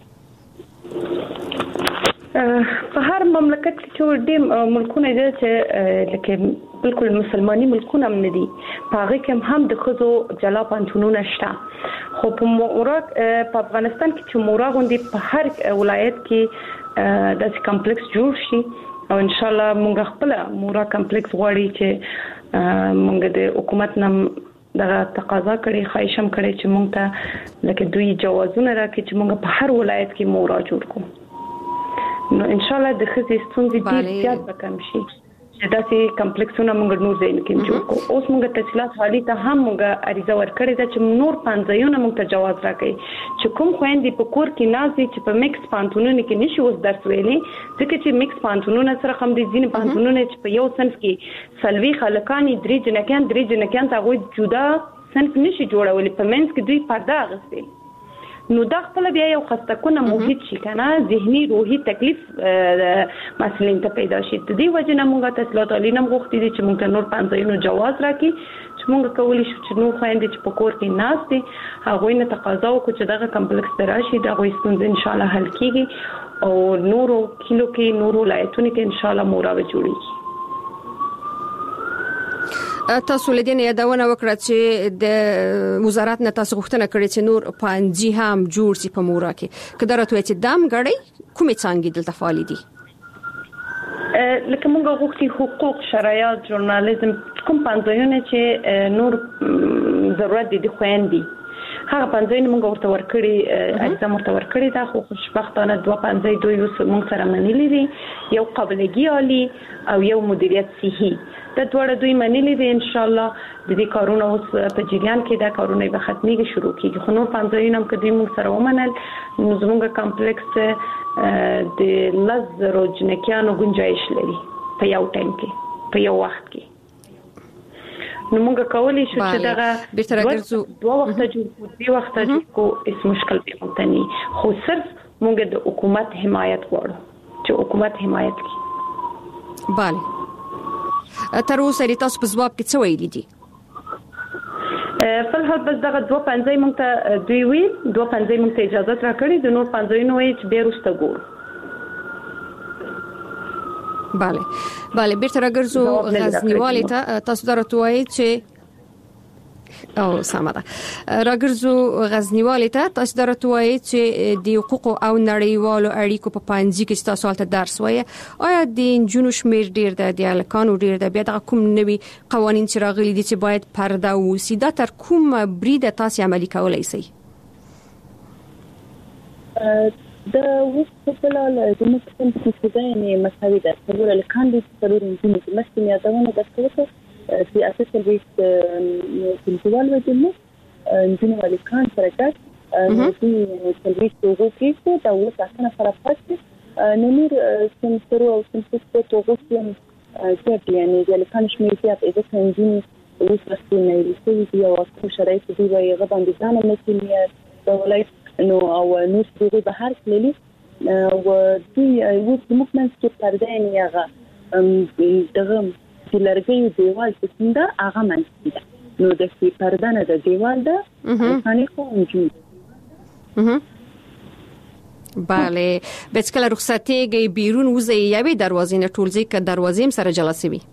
په هر مملکت کې چې ډېر ملکونه دي چې لکه بالکل مسلماني ملکونه هم دي په هغه کې هم د خزو جلا پانتونونه شته خو په مورا په افغانستان کې چې مورا غوندي په هر ولایت کې د کمپلیکس جوړ شي او ان شاء الله موږ خپل مورا کمپلیکس غواړي چې موږ د حکومت نم دغه تقاضا کړي خواهشم کړي چې موږ ته لکه دوی جوازونه راکړي چې موږ په هر ولایت کې مورا جوړ کړو نو ان شاء الله د خزې ستونزې ډېر زیات وکم شي چې داسې کمپلیکسونه موږ نور ځای کې جوړ کو اوس موږ تحصیلات حالي ته هم موږ اړیزه ورکړې ده چې نور پنځایونه موږ ته جواز راکړي چې کوم خويندې په کور کې نازي چې په میکس پانتونونه کې نشي اوس درس ویلي ځکه چې میکس پانتونونه سره هم د ځین پانتونونه چې په یو صنف کې سلوي خلکانی درې جنکان ته غوي جدا صنف نشي جوړولي په منځ کې دوی پرده غوښتي نو دا خپل بیا یو خستکونه محیط شي کنه ذهني روحي تکلیف مسلین ته پیدا شي د دې وجه نه موږ تحصیلات عالی نه غوښتي دي چې موږ نور پنځایونو جواز راکړي چې موږ کولی شو چې نور خويندې چې په کور کې ناس دي هغه نه تقاضا وکړي چې دغه کمپلیکس تراشي دا غوښتنه ستونزې ان شاء الله حل کیږي او نورو کیلو کې نورو ولایتونو کې ان شاء الله موراوي جوړیږي تاسو لیدنه یادونه وکړه چې د وزارت نه تاسو غوښتنه کړې چې نور پنځه هم جوړ شي په مورا کې کله راته چې دام غړي کومې څنګه دلته فعال دي لکه موږ غوښتي حقوق شرایط ژورنالیزم کوم پنځونه چې نور ضرورت دي خويندې هغه پنځونه موږ ورته ورکړي اجازه ورته ورکړي دا خو خوشبختانه دوه پنځه دوی موږ سره منلي دي یو قابلیت عالی او یو مدیریت صحي د دوړ دوی منلي دي ان شاء الله د دې کارونه اوس په جریان کې دا کارونه به ختميږي شروع کیږي خو نور پنځه هم کدي موږ سره ومنل نو زموږ کمپلیکس د لزر جنکیانو گنجائش لري په یو ټایم کې په یو وخت کې نو موږ کولی شو چې دا دوه وخت جوړ دی وخت کو اس مشکل به متني خو صرف موږ د حکومت حمایت غواړو چې حکومت حمایت کوي bale تر اوسه تاسو په ځواب کې څه ویلي دي فلحال بس دغه 2.5 مونږ ته دوی وی 2.5 مونږ ته اجازه راکړي د نور 5 نو چې به روسته ګورو. bale بیرته راګرځو غزنیوالي ته تاسو درته وایي چې او سمه راګرځو غزنیوالي ته تاسو درته وایي چې د حقوق او نړیوالو اړیکو په پانځي کې تاسو ته درس وایي آیا د جنونو شمیر ډیر ده د الکانو ډیر ده بیا د کوم نوي قوانين چې راغلي دي چې باید پرده وسی دا تر کوم برید تاسو عملي کولای شئ د وسپلال د مسلمان په څیر مساوي ده ضرور الکان دي ضرور انجینر مسلمان یادونه د څه في أساس البيت في الجوال ودمه نجينا والكان فرقات في البيت توغو كيسو داوت عشان فرقات نمير سنسرو أو سنسكو توغو سيم جاب يعني الكان شميزيات إذا كان نجيني وصلنا يلسوي دي وأسكو شرايط دي ويغضان بزانا مثلية دولات إنه أو نوش توغو بحر كليلي ودي وصل مكمن سكيب تردين ياغا دغم چې لرګي دیوال څنګه هغه منځي نو د سی پردانه د دیوال ده خاني خو انجو bale بس کله رخصتېږي بیرون وځي یوې دروازې نه ټولځي ک دروازې سره جلسه وي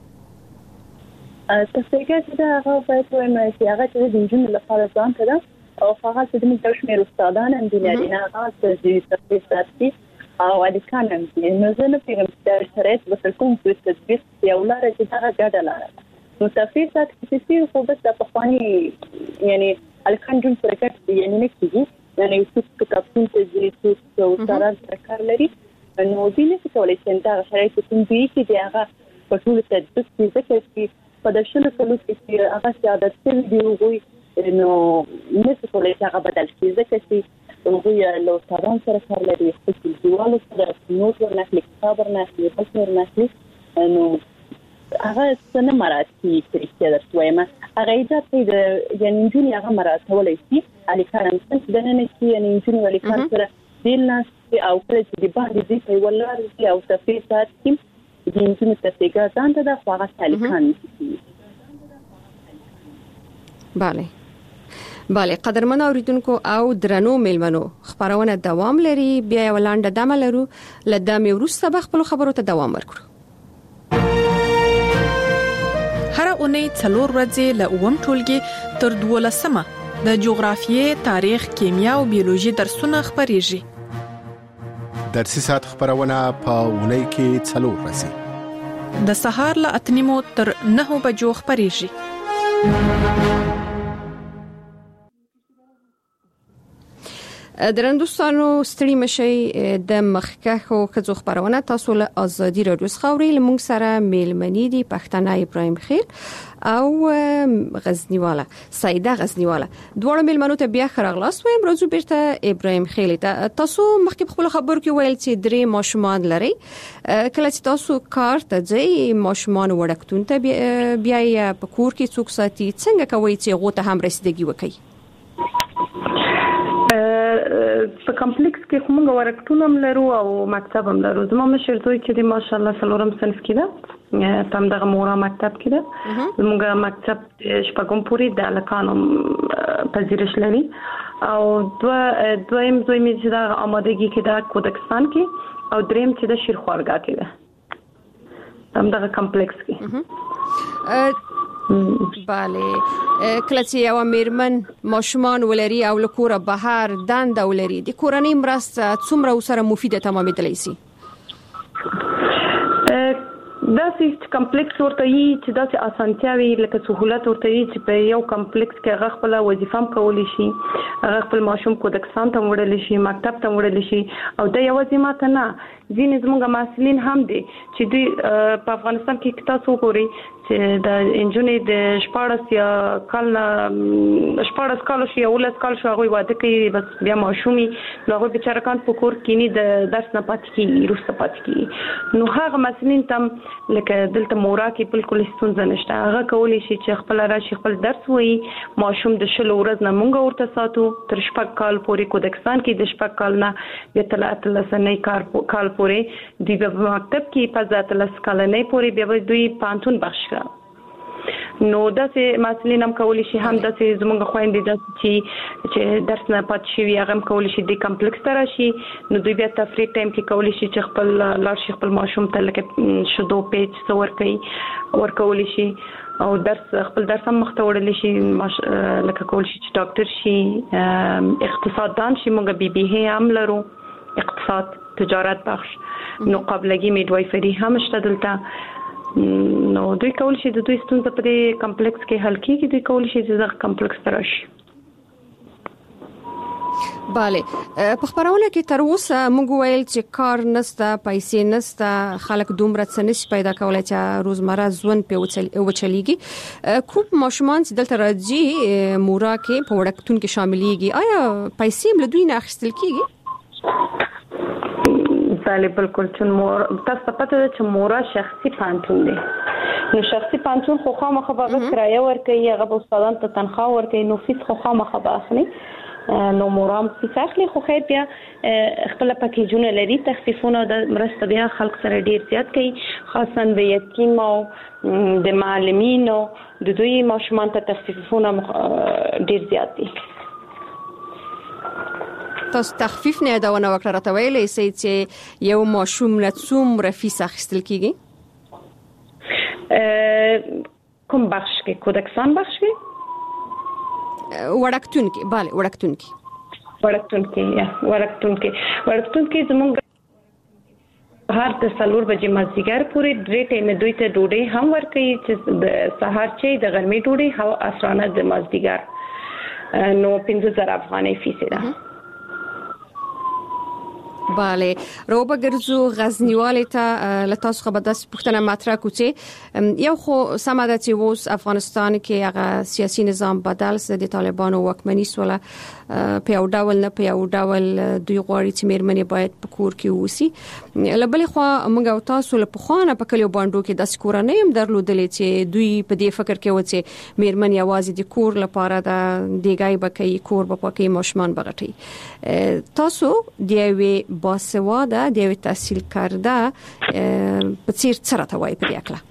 تاسو کې دا هغه په توګه چې هغه د انجینر لپاره ځان کړه او هغه چې د موږ شمیر استادان انجینري نه هغه چې تاسو او الکان نو زه نه پیغام ستاره شرایط به کوم په تدبیر یو لاره چې دا ګډه لاره نو تفصیلات چې خو بس په خواني یعنی الکان جون فرقت یعنی نه کیږي یعنی څه کتابونه چې او سره کار لري نو دې نه کولای چې دا شرایط کوم دي چې هغه په ټول تدبیر کې ځکه چې په دشنه کولو کې هغه عادت دی وګوي نو نه کولای چې هغه بدل شي ځکه چې وګوي لو تابان سره کار لري چې دیوالو سره نوټ ورناخلي کتاب ورناخلي بس ورناخلي نو هغه څنګه مراتي چې درته ما هغه ایجاد دی یعنی انجونی هغه مراتي ولې شي علي کارم څنګه دنه کې یعنی انجونی ولې کار سره دلناس او کله چې دی باندې دی په ولر او تفصیلات کې د انجونی تفصیلات ځان ته د خواغه سالکان bale قدرمن اوریدونکو او درنو میلمنو خبرونه دوام لري بیا ولانډه دمه لرو لدامه ورسته بخپل خبرو ته دوام ورکړو هر اونۍ څلور ورځې له اوم ټولګي تر 12مه د جغرافیې تاریخ کیمیا او بیولوژي درسونه خبريږي درسي ساعت خبرونه په اونۍ کې څلور ورځې د سهار له 8:30 تر 9 بجو خبريږي درندوستانو ستړي مشي د مخکخو خزو خبرونه تاسو له ازادي رادیو خاوري لمونږ سره میلمنې دي پښتنه ابراهيم خیر او غزنیواله سیده غزنیواله دوه میلمنو ته بیا خراغلاس وایم روزو بیرته ابراهيم خیر ته تاسو مخکې خپل خبرو کې ویل چې درې ماشومان لري کله چې تاسو کار ته ځئ ماشومان وړکتون ته بیا په کور کې څوک ساتي څنګه کوي چې غوته هم رسیدګي وکړي په کمپلیکس کې کومه ورکټونم لرو او مکتب هم لرو زموږ مشر دوی چې د ماشاءالله سلورم صنف کې ده تم دغه مورا مکتب کې ده زموږ مکتب شپږم پوری د الکانو پذیرش لري او دویم چې د آمادګي کې ده کودکستان کې او دریم چې د شیرخوارګا کې ده تم دغه کمپلیکس کې bale کله چې یو میرمن ماشومان ولري او لکوره بهر دند ولري د کورنۍ مرسته څومره وسره مفیده تمامېدلی شي دا چې کمپلیکس ورته یي چې دا چې اسانتیاوي لکه سہولت ورته یي چې په یو کمپلیکس کې هغه خپل وظیفه هم کولی شي هغه خپل ماشوم کودکستان ته وړل شي مکتب ته وړل شي او د یو ځمات نه ځینې زموږ مسؤلین هم دي چې دوی په افغانستان کې تاسو وګورئ چې د انجونې د شپارس یا کال شي او لس کال شو هغه واده کوي بس بیا ماشومي هغه بیچاره کان په کور کې نه د درس نه پاتې کیږي روسته پاتې کیږي نو هغه مسؤلین تم لکه دلته مورا کې بالکل ستونزه نشته هغه کولی شي چې خپل راشي خپل درس وایي ماشوم د شلو ورځ نه مونږ ورته ساتو تر شپږ کال پورې کودکستان کې د شپږ کال نه بیا تل سنې کال پورې د مکتب کې په ذات لس کال نه پورې بیا دوی پانتون بخښ نو داسې مسلې هم کولی شي هم داسې زموږ خويندې داسې چې درس نه پات شي هغه هم کولی شي د کمپلیکس تر شي نو دوی بیا تفریح ټایم کې کولی شي چې خپل لار شي خپل ماشوم ته لکه شودو پیج څور کوي ورکولی شي او خپل درس هم مخته وړل شي لکه کولی شي چې ډاکټر شي اقتصاددان شي موږ بي بي هم لرو اقتصاد تجارت بخش نو قابلګي میډوایفري هم شته دلته نو دوی کول شي د دوی ستونزه په دې کمپلیکس کې حل کیږي دوی کول شي چې د کمپلیکس تر شي bale په خبرونه کې تر اوسه موږ ویل چې کار نسته پیسې نسته خلک دومره څه نشي پیدا کولای چې روزمره ژوند په وچلېږي کوم ماشومان چې دلته راځي مورا کې په وړکتون کې شاملېږي آیا پیسې هم له دوی نه اخیستل کیږي بله بالکل چې مور تاسو ته پته ده چې مورا شخصي پانتون دی نو شخصي پانتون خو خامخا به کرایه ورکوي هغه به استادان ته تنخواه ورکوي نو فیس خو خامخا به اخلي نو مورام فیس اخلي خو خیر بیا خپل پکیجونه لري تخفیفونه د مرسته بیا خلک سره ډیر زیات کوي خاصا به یتیم او د معلمینو د دوی ماشومان ته تخفیفونه ډیر زیات دي تاسو تخفیف نه دا ونه وکړه راته ویلې چې یو ماشوم له څومره فیس اخیستل کیږي کوم بخش کې کودکستان بخش کې وړکتون کې bale وړکتون کې زموږ هر د سلور بجې مازدیګر پورې درې ټیمه دوی ته ډوډۍ هم ورکوي چې د سهار چې د غرمې ډوډۍ او اسرانه د مازدیګر نو 15000 افغانۍ فیس ده bale روبه ګرځو غزنیواله ته لتاسو خبر داس پښتنه مطرح کوچه یو خو سماده چې ووس افغانستان کې هغه سیاسي نظام بدل سره د طالبانو واکمنۍ سره په یو ډول نه په یو ډول دوی غواړي چې میرمنې باید په کور کې ووسی لبل خو موږ او تاسو له پخوانه په کلیو باندې کې د سکورنۍ هم درلودلې چې دوی په دې فکر کې و چې میرمنې یوازې د کور لپاره د دیګای بکې کور په پاکي ماشومان بغټي تاسو دی باسواده د تحصیل کرده په څیر سره ته وای په دې اکله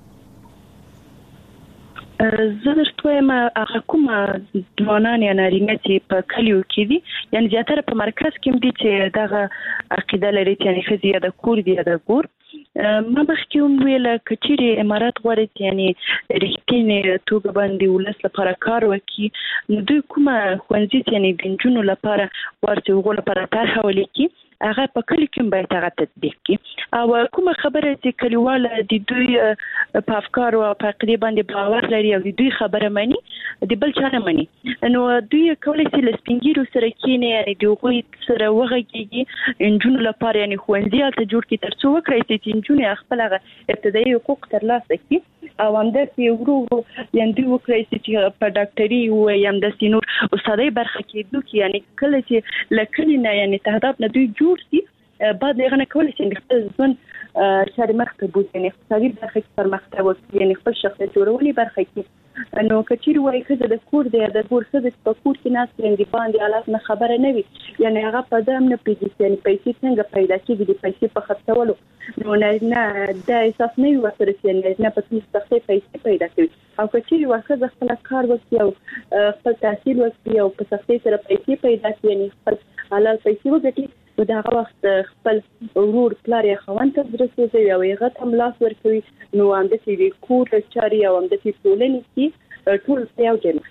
زه درته ما هغه کوم ځوانان یا نارینه چې په کلیو کې دي یعنی زیاتره په مرکز کې دي چې دغه عقیده لري چې یعنی خزي د کور دی د کور ما مخکې ویل کچېری امارات غواړي یعنی رښتینی توګه باندې ولس لپاره کار وکړي نو دوی کومه خوندې یعنی د جنونو لپاره ورته وګړو لپاره طرح ولیکي هغه په کلی کې باید هغه تطبیق کړي او کومه خبره چې کلیواله د دوی په افکار او په عقیده باندې باور لري او د دوی خبره مانی د بل چا نه مانی نو دوی کولای شي لسپینګیرو سره کینې یعنی د غوي سره وغږیږي انجونو لپاره یعنی خوندې ته جوړ کړي ترڅو وکړي چې انجونو خپل ابتدایي حقوق ترلاسه کړي او همداسې ورو یعنی دوی وکړي چې په ډاکټري او یم د سینور استادای برخه کې دوی یعنی کله چې لکه نه یعنی تهداب نه دوی جوړ بعد لغنه کولای شي خپل ځون شاري مخته بوت یعنی اقتصادي برخه کې پرمختګ وکړي یعنی خپل شخصیت جوړولي برخه کې نو کچیر وای کړه د کور دی د کور څخه په کور کې ناس یې باندې حالات نه خبره نه وي یعنی هغه په دام نه پیږي یعنی پیسې څنګه پیدا کیږي د پیسې په خرڅولو نو نه د اساس نه یو سره یعنی نه په څه پیسې پیدا کوي او کچیر ورکه خپل کار وکړي او خپل تحصیل وکړي او په څه سره پیسې پیدا کوي یعنی خپل حلال پیسې وګټي نو دا وخت خپل ورور پلار یې خوند ته درسوي او یې غت هم لاس ورکوي نو هم د دې کور چاري او هم د ټولنې کې ټول یو ځای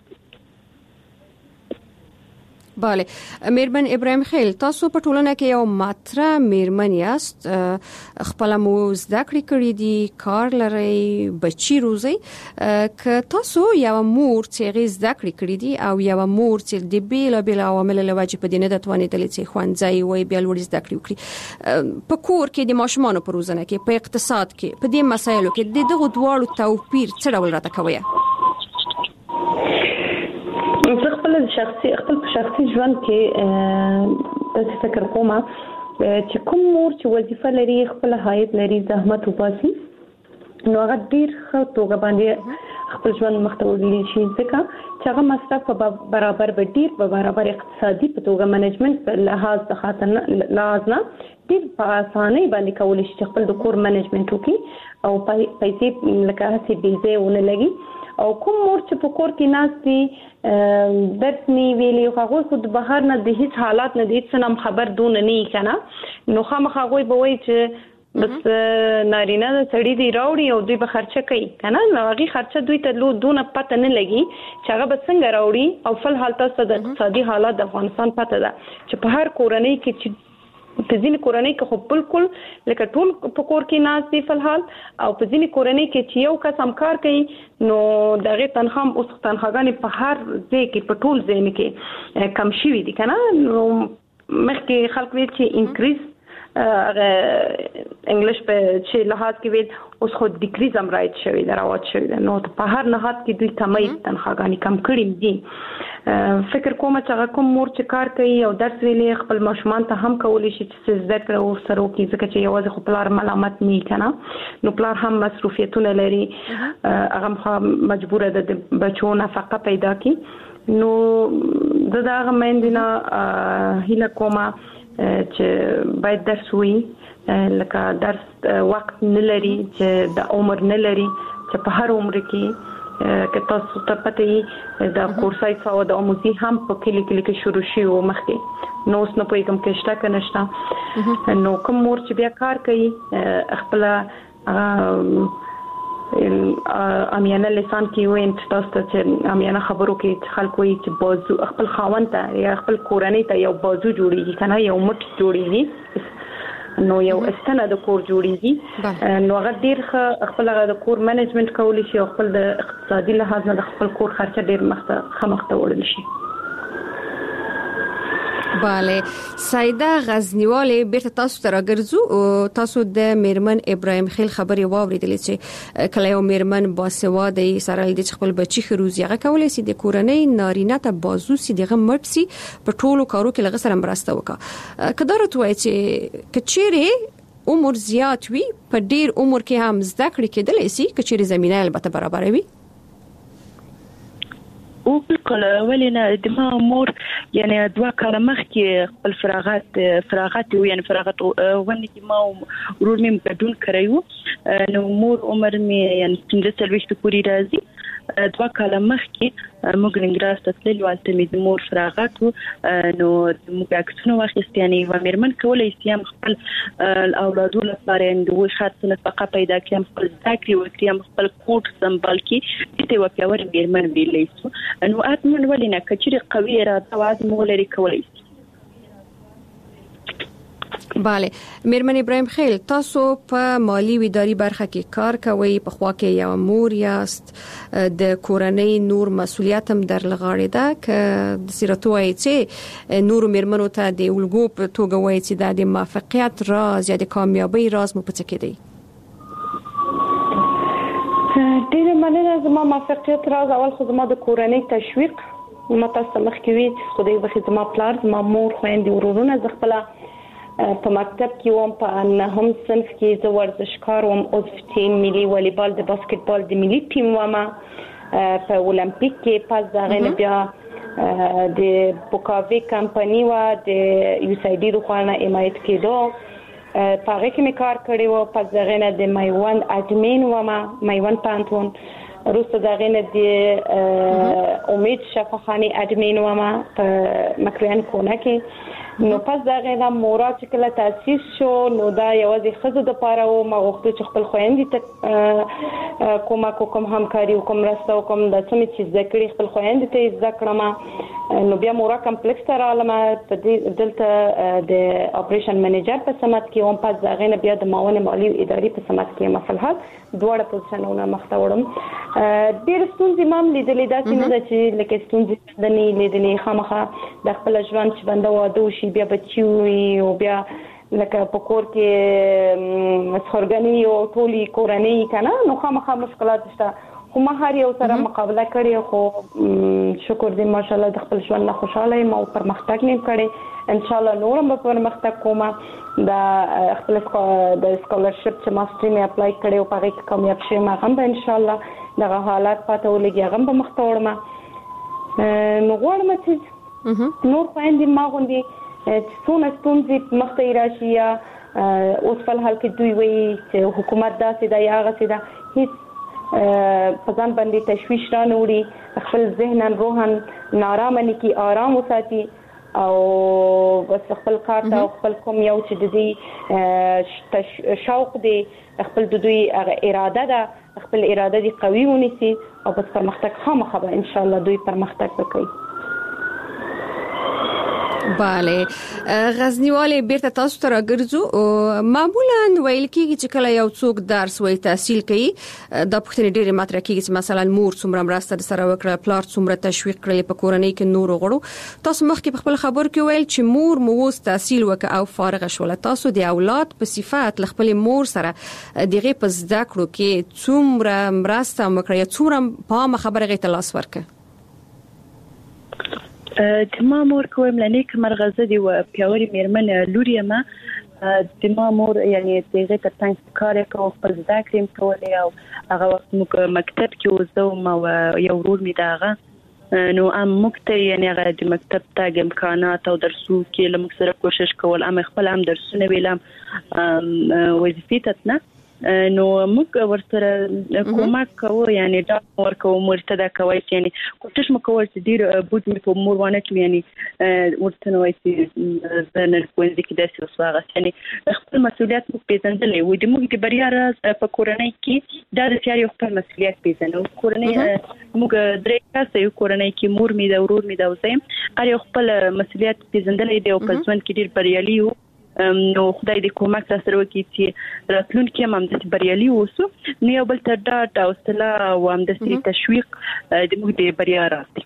bale میرمن ابراهیم خیل تاسو په ټولنه کې یو ماتره میرمن یاست خپل مو زده کړی دي کار لري بچی روزي ک تاسو یو مور چې غي زده کړی دي او یو مور چې د بیل عوامل له وجې په دینه د توانې دلی چې خوانځي وي بیا لوړ زده کړی په کور کې د ماشومان په روزنه کې په اقتصاد کې په دې مسایلو کې دغه دواړو توپیر څه ډول راته کوي خپل شخصي ژوند کې د فکر کومه چې کوم مور چې وظیفه لري خپل حایت لري زحمت وباسي نو هغه ډیر ښه توګه باندې خپل ژوند مخته وړي شي ځکه چې هغه مصرف په برابر اقتصادي په توګه منیجمنت په لحاظ د خاطر لازم ډیر په اسانۍ باندې کولای شي خپل د کور منیجمنت وکړي او پیسې لکه هڅه بيځه ونه لګي او کوم مور چې په کور کې ناشتي درس نی ویلي هغه خود بهر نه د هیڅ حالات نه د هیڅ نام خبر دون نه کنه نو خامخا غوي به وای چې بس نارینه د سړی دی راوړي او دوی به خرچه کوي کنه نو هغه خرچه دوی ته لو دونه پته نه لګي چې هغه به څنګه راوړي او فل حالت څه د اقتصادي حالات د افغانستان پته ده چې په هر کورنۍ کې چې په ځینې کورنۍ کې خو بالکل لکه ټول په کور کې ناز دي په حال او په ځینې کورنۍ کې چې یو کس هم کار کوي نو دغه تنخواه اوس تنخواګانې په هر ځای کې په ټول ځای کې کم شوي دي کنه نو مخکې خلک ویل چې انکریز انګلیش په چې لحاظ کې ویل اوس خو ډیکریز هم راځي شوی دا راوځي شوی نو په هر نهاد کې دوی کمای تنخواګانې کم کړي دي فکر کوم چې کوم مور چې کار کوي او درس ویلي خپل ماشومان ته هم کولی شي چې زده کړه او سره کې ځکه چې یوازې خو پلار ملامت نه کنه نو پلار هم مصروفیتونه لري هغه مجبور ده د بچو نفقه پیدا کړي نو دغه مېندنه هیله کومه چې باید درس وي لکه درس وخت نه لري چې د عمر نه لري چې په هر عمر کې که تاسو ته پته د کورسای فاو د اموزي هم په کلی کې شروع شي او مخکې نو اوس نو په کوم کې شته کنه شته نو کوم مور چې بیا کار کوي خپل امیانه لسان کې وین تاسو ته امیانه خبرو کې خلکو یې چې بازو خپل خاوند ته یا خپل کورنۍ ته یو بازو جوړیږي کنه یو مټ جوړیږي نو یو استنه د کور جوړیږي نو هغه ډیر خپل د کور منیجمنت کولی شي او خپل د اقتصادي لحاظ نه خپل کور خرچه ډیر مخته وړل شي bale سایده غزنیواله بیرته تاسو ته راګرځو تاسو د میرمن ابراهیم خیل خبري واوریدلې چې کله یو میرمن باسواده سره د خپل بچی خروزي هغه کولای سي د کورنۍ نارینه ته بازو سي دغه مټ سي په ټولو کارو کې لغه سره مرسته وکړه کدارت وای چې کچيري عمر زیات وي په ډیر عمر کې هم زده کړې کېدلې سي کچيري زمينه البته برابر وي او بالکل ولینه د ما مور یعنی دوا کاله مخکې خپل فراغت یعنی فراغت ونی کې ما ورور مې بدون کړیو نو مور عمر مې یعنی 15 پورې راځي دوا کاله مخکې موږ انګراس ته تللو البته مې د مور فراغت نو موږ عکسونه واخیست یعنی و مېرمن کولای شي خپل اولادو لپاره اندوي خاصه نفقه پیدا کړي خپل ذکر او خپل کوټ سمبال کې دته و پیاور مېرمن ویلې سو نو اتمن ولینه کچري قوي اراده واز مولري کولای شي bale میرمن ابراهیم خیل تاسو په مالی و اداري برخه کې کار کوي په خوا کې یو مور یاست د کورنۍ نور مسولیت هم در لغاړې ده ک د سیرتو ای چې نور میرمنو ته د ولګو په توګه وایي چې د موفقیت راز یا د کامیابی راز مو پڅ کې دی ډیره مننه زما موفقیت راز اول خو زما د کورنۍ تشویق متاسفه مخکوي خدای بخي زما پلار زما مور خويندې ورورونه زغپله په مکتب کې وم په هم صنف کې زه ورزشکار وم عضو ټیم ملي والیبال د باسکټبال د ملي ټیم وم په اولمپیک کې پاس دغه بیا د بوکاوي کمپنی و د یو سای ډي د خوانه حمایت کېدو په هغه کې مې کار کړی و پاس دغه د مایوان اډمین وم مایوان پانتون روسته دغه د امید شفاخاني اډمین وم په مکرویان کونه کې نو پس دغه د مورا چې کله تاسیس شو نو دا یوازې خزو د پاره او ما غوښتل چې خپل خويندې ته کوم همکاري کوم راسته کوم د څه چې ذکر خپل خويندې ته ذکر ما نو بیا مورا کمپلیکس ته رااله په دلته د اپریشن منیجر په سمات کې هم پس دغه بیا د معاون مالی اداري په سمات کې مفعال دوړه پوزیشنونه مخته وړم ډېر ستونزې مام لیدلې دا چې چې لکه ستونزې د نه لیدلې خامخا د خپل ژوند چې بنده واده شي بیا بچي او بیا لکه په کور کې څورګنی او ټولي کورنۍ کنه نو خامخا مشکلات شته خو ما هر یو سره مقابله کړې خو شکر دې ماشاءالله د خپل ژوند نه خوشاله یم او پرمختګ نیم کړې ان شاء الله نورم به پرمختګ کوم دا خپل د سکالرشپ چې ماستری مې اپلای کړې او په هغه کامیاب شوم هغه به ان شاء الله دغه حالات پاتې ولګي هغه به مخته وړم نو غواړم چې نور خويندې ما غوندي څونه ستونزې مخته راشي اوس په حال کې دوی وایي چې حکومت داسې دا یا هغه څه دا هیڅ په ځان باندې تشویش را نه وړي، خپل ذهن روحن نارامه نه کی، آرام وساتي او بس خپل کار ته خپل کوم یو چې د دې شوق دی، خپل د دوی اراده ده، خپل اراده دی قوي ونیسي او بس پرمختګ خامخا به ان شاء الله دوی پرمختګ وکړي. bale غزنیواله بیرته تاسو ته راګرځو. معمولا ویل کېږي چې کله یو څوک درس وای تحصیل کوي د پښتنې ډېرې مطرح کېږي چې مثلا مور څومره مرسته سره وکړه، پلار څومره تشویق کړي په کورنۍ کې نور غړو. تاسو مخکې په خپل خبر کې ویل چې مور مو اوس تحصیل وکړه او فارغ شوله، تاسو د اولاد په صفات خپل مور سره دغه په زده کړو کې څومره مرسته وکړه، څومره په خبره غي تلاس ورکه؟ ما مور کوم لنیک مرغزه دی و پیاوري میرمن لوري ما د ما مور یعنی دغه ترڅنګ کار کوي، خپل ذاکریم کولای او هغه وخت مکتب کې وزو ما یو ورور می داغه نو ام مکتب یعنی هغه د مکتب تاګ امکانات او درسو کې لمک سره کوشش کول، ام خپل هم درسونه ویلم وظیفه تتنه نو موږ ورسره کومک کوو، یعنی دا ورکو مرتده کوي، یعنی کوشش مکول چې ډیر بود می په مور وانه کې یعنی ورته نوې چې زنه کوندې کې داسې وسواغه، یعنی خپل مسؤلیت مو پیژندلې و د موږ د بریا راز په کورنۍ کې دا د تیاری خپل مسؤلیت پیژنو. کورنۍ موږ درې کسه یو کورنۍ کې مور می دا ورور می دا وسیم اړ خپل مسؤلیت پیژندلې دی او په ژوند کې ډیر بریالي یو. نو خدای دې کومک سره وکړي چې راتلونکي هم د بریالي اوسو، نو یو بل ته ډاډ او حوصله او هم د تشویق د موږ د بریا راځي.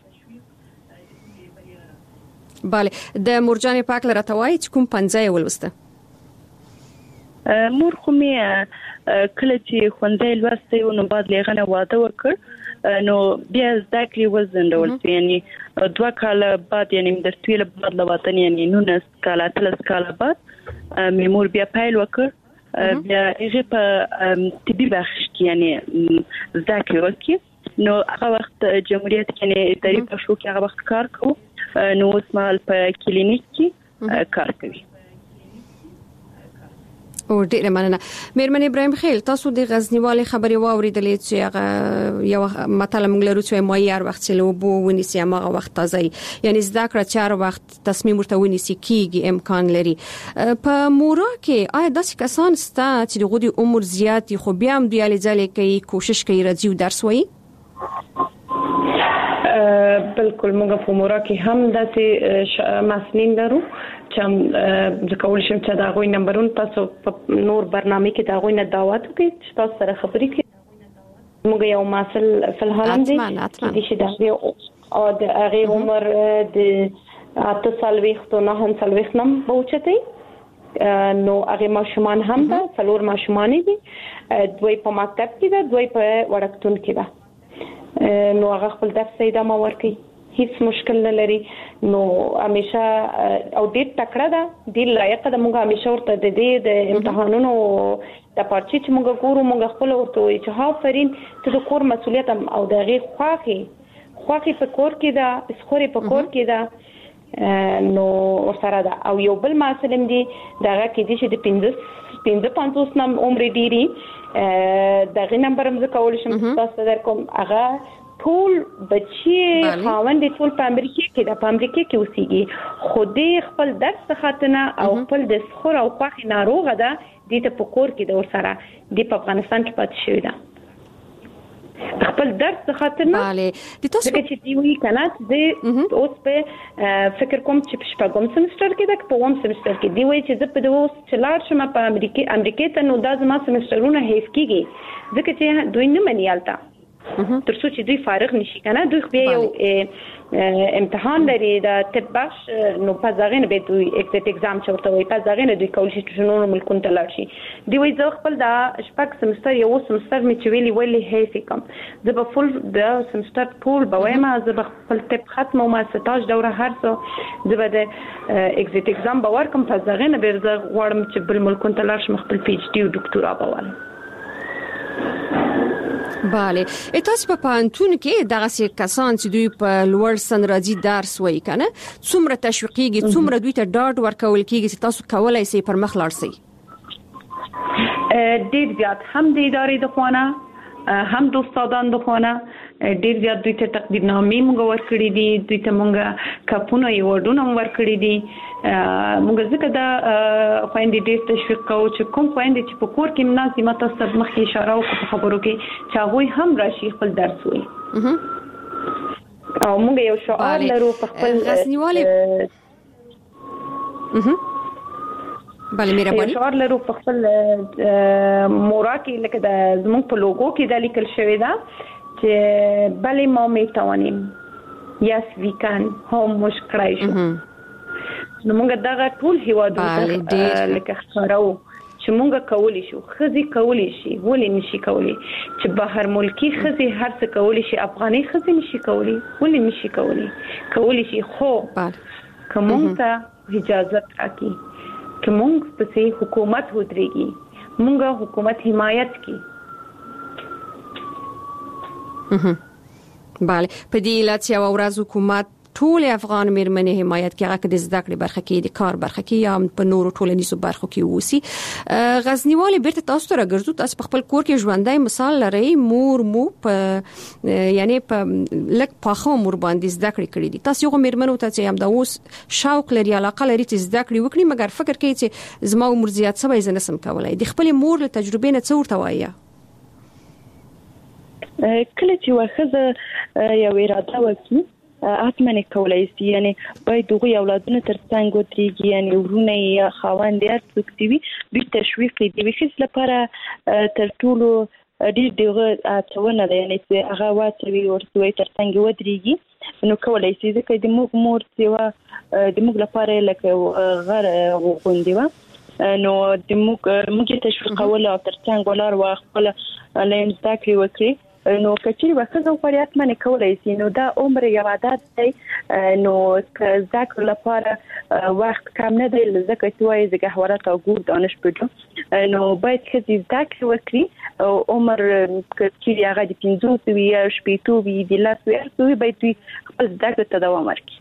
bale د مورجان پاک لره توای چې کوم پنځه ولسته مور خو می کله چې خوندې لوسته نو بعد لغنه واده وکړ، نو بیا ذکر وزندول یعنی 2 کاله بعد یعنی د تویل بعد لواتن یعنی 9 کاله 3 کاله بعد میمور بیا پایل وکړ، بیا هغه په طبي بخش کې یعنی ذکر وکړ. نو هغه وخت جمهوریت کې نه اداري پښو کې هغه وخت کار کوو، نو اوس مال په کلینیک کې کار کوي. او ډیره مننه. میرمن ابراهیم خیل، تاسو د غزنیوالي خبري واوریدلې چې یو مطلب موږ لرو چې معیار وخت چې لو بو ونیسي هغه وخت تازه یعنی ذکر چار وخت تصمیم ورته ونیسي کیږي امکان لري. په مورا کې آیا داسې کسان ستا چې د غوډي عمر زیاتی خو بیا هم دیالي ځلې کوي کوشش کوي راځي درس وایي؟ بالکل موږ په مورا کې هم داسې مسنین لرو چې د کول شم چې دا غوي نمبرون تاسو په نور برنامه کې دا غوي نه دعوت کوي چې تاسو سره خبرې کوي. موږ یو ماسل فلحال هم دي چې دا او د هغه عمر د 8 سال وختو نه هم سال وخت نم بوچتي، نو هغه ماشومان هم ده، څلور ماشومان دي، دوی په مکتب کې ده، دوی په وړکتون کې ده. نو هغه خپل درس ادامه ورکړي، هیڅ مشکل نه لري. نو همیشه او ډېر تکړه ده، ډېر لایق ده. موږ همیشه ورته د دې د امتحانونو د پارچې چې موږ ګورو، موږ خپل ورته وایي چې هافرین ته د کور مسؤلیت او د هغې خوښي په کور کې ده، اسخورې په کور کې ده، نو ورسره ده. او یو بل مسلم دی دغه کې دي چې د 55 نم عمر ډیری دغه نمبر هم زکول شم تاسو در کوم. هغه ټول بچي خاوند ټول په امریکا کې د امریکا کې اوسېږي، خو دې خپل درس خاطنه او خپل د سخور او خوخي ناروغه ده، دې ته په کور کې د ورسره د افغانستان کې پاتې شوی ده خپل درس خاطرنه. bale د تاسو چې دی وی کنه د اوس په فکر کوم چې په شپږم سمستر کې ده، په 1 سمستر کې دی وی چې زه په اوس چلار شم په امریکا ته، نو دا زما سمسترونه هیڅ کیږي ځکه چې دوی نه منیالته ترڅو چې دوی فارغ نشي کنه. دوی خو یو امتحان لري د طب بخش، نو په ځای نه به دوی ایگزیت ایگزام چورته وي، په ځای نه دوی کول شي چې نور ملکون ته لاړ شي. دی وی زه خپل د شپږ سمستر یو سمستر می چې ویلي هیڅ کم زه په فل د سمستر ټول به وایم، زه خپل طب ختم او ما 17 دوره هر څه زه به د ایگزیت ایگزام به ورکم، په ځای نه به زه غواړم چې بل ملکون ته لاړ شم خپل پی ایچ ډي او ډاکټورا به وایم. bale تاسو په پانتون کې دغه کسان چې دوی په لوړ سن راځي درس وایي کنه څومره تشویقيږي، څومره دوی ته ډاډ ورکول کیږي چې تاسو کولای شئ پر مخ لاړ شئ؟ ډېر زیات هم د ادارې د خوانه هم د استادانو دخونه ډیر زیات دوی ته تقدیرنامې موږ ورکړې دي، دوی ته موږ کپونه ایوارډونه ورکړې دي. موږ ځکه دا خويندې ډیر تشویق کوو چې کوم خويندې چې په کور کې مناسبه ماته ست مخکې اشاره وکړه په خبرو کې چې هغه هم راشي خپل درس وایي. او موږ یو شعار لرو په خپل غزنیوالي بله مهرباني شعار لرو په خپل مورا کې لکه د زموږ په لوګو کې د لیکل شوی دا چې بله ما میتوانیم yes we can هم مشکړای شو. نو موږ دغه ټول هیوادونه لکه ښکارو چې موږ کولی شو، خزي کولی شي، ولې نشي کولی چې بهر ملکی خزي هر څه کولی شي، افغاني خزي نشي کولی، ولې نشي کولی شي خو کومه ته اجازه راکړي که موږ په حکومت ودرېږي، موږ حکومت حمایت کی. بله په دې لات یو ورځ حکومت ټول افغان میرمنې حمایت کې هغه د زده کړې برخه کې، د کار برخه کې یا په نورو ټولنیزو برخو کې ووسی. غزنیوالي بیرته تاسو ته راګرځو، تاسو په خپل کور کې ژوندۍ مثال لرئ، مور مو په یعنی په لک پاخه مور باندې زده کړې کړې دي. تاسو یو میرمنو ته چې هم دا اوس شوق لري، علاقه لري چې زده کړې وکړي، مګر فکر کوي چې زما عمر زیات شوی زه نسم کولای. د خپل مور له تجربې نه څه ورته وایي؟ کله چې واخذ یو اراده وکړي اتمنه کولای شي، یعنی باید دغه اولادونه ترڅنګ ودرېږي، یعنی ورونه یا خاوند یې څوکتي دوی تشویق دي وکړي لپاره تر ټولو ډېر دغه څونه ده، یعنی چې هغه واچوي ورته ترڅنګ ودرېږي. نو کولای شي ځکه د موږ مور سیوا د موږ لپاره لکه غر غوندي و، نو د موږ تشویقول او ترڅنګ ولر واخله لیم ذکر وکړي. نو کچې وخت غوړی اتمنه کولای شي. نو دا عمر یو عادت دی، نو ذکر لپاره وخت کم نه دی، ځکه چې وایي زګه حوارات او ګور دانش پېټو. نو باید چې ذکر وکړي او عمر کچې هغه د 15 وی یا شپېتو وی د لاس وی باید خپل ذکر ته دوام ورکړي.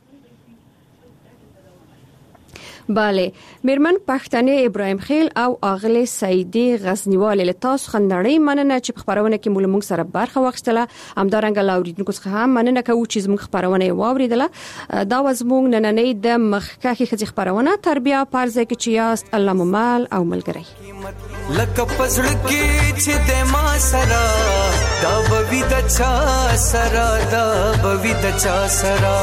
بله میرمن پښتنې ابراهیم خیل او اغله سیدی غزنیوالي له تاسو خندړې مننه چې خبرونه کې موږ سره برخه واخیستله. همدارنګه لاوریدونکو څخه هم مننه کوو چې زموږ خبرونه واوریدله. دا وزموږ نننې د مخکې خځې خبرونه تربیه پرځه کې چې یاست الله ممال او ملګری لکه پزړ کې چې د ما سره دا بوي د چا سره دا بوي د چا سره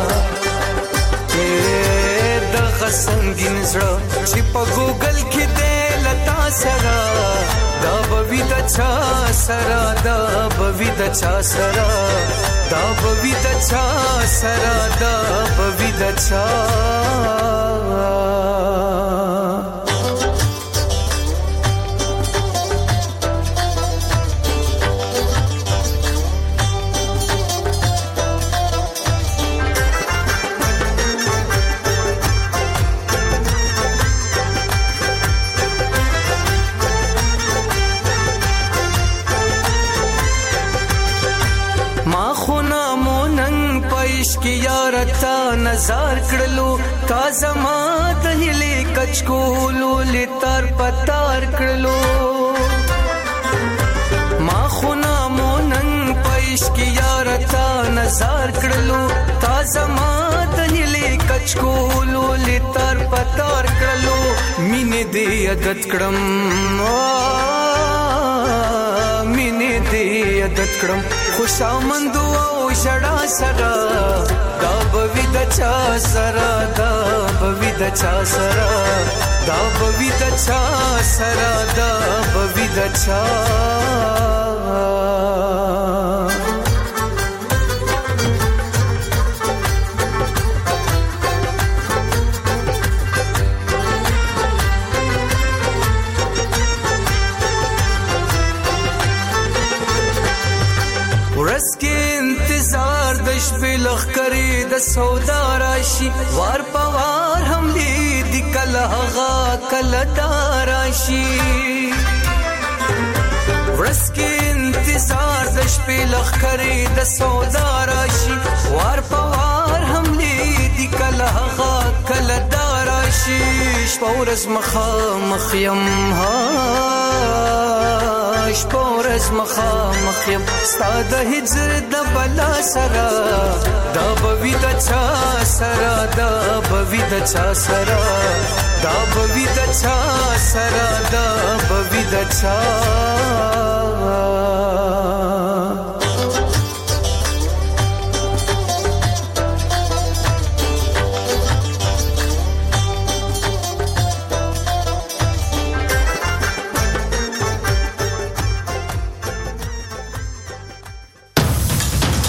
غسنګین زړه چې په ګوګل کې دې لتا سره دا بوي د چا سره دا بوي د چا سره دا بوي د چا سره دا بوي د چا کی یارتا نظر کړلو تا زما د هلي کچکولو لتر پتار کړلو ما خنا مونن پېش کی یارتا نظر کړلو تا زما د هلي کچکولو لتر پتار کړلو مینه دې عادت کړم مینه دې عادت کړم خوشامند او شړا سره دا بوي د چا سره دا بوي د چا سره دا بوي د چا سره دا بوي د چا بلخ کری د سودا راشي وار پوار هم دې د کلهغه کلداراشي ورسکه انتظار د شپې لخ کری د سودا راشي وار پوار هم دې د کلهغه کلدار براشي شپورز مخامخ یم ها شپورز مخامخ یم ستا د هجر د بلا سره دا بوي د چا سره دا بوي د چا سره دا بوي د چا سره دا بوي د چا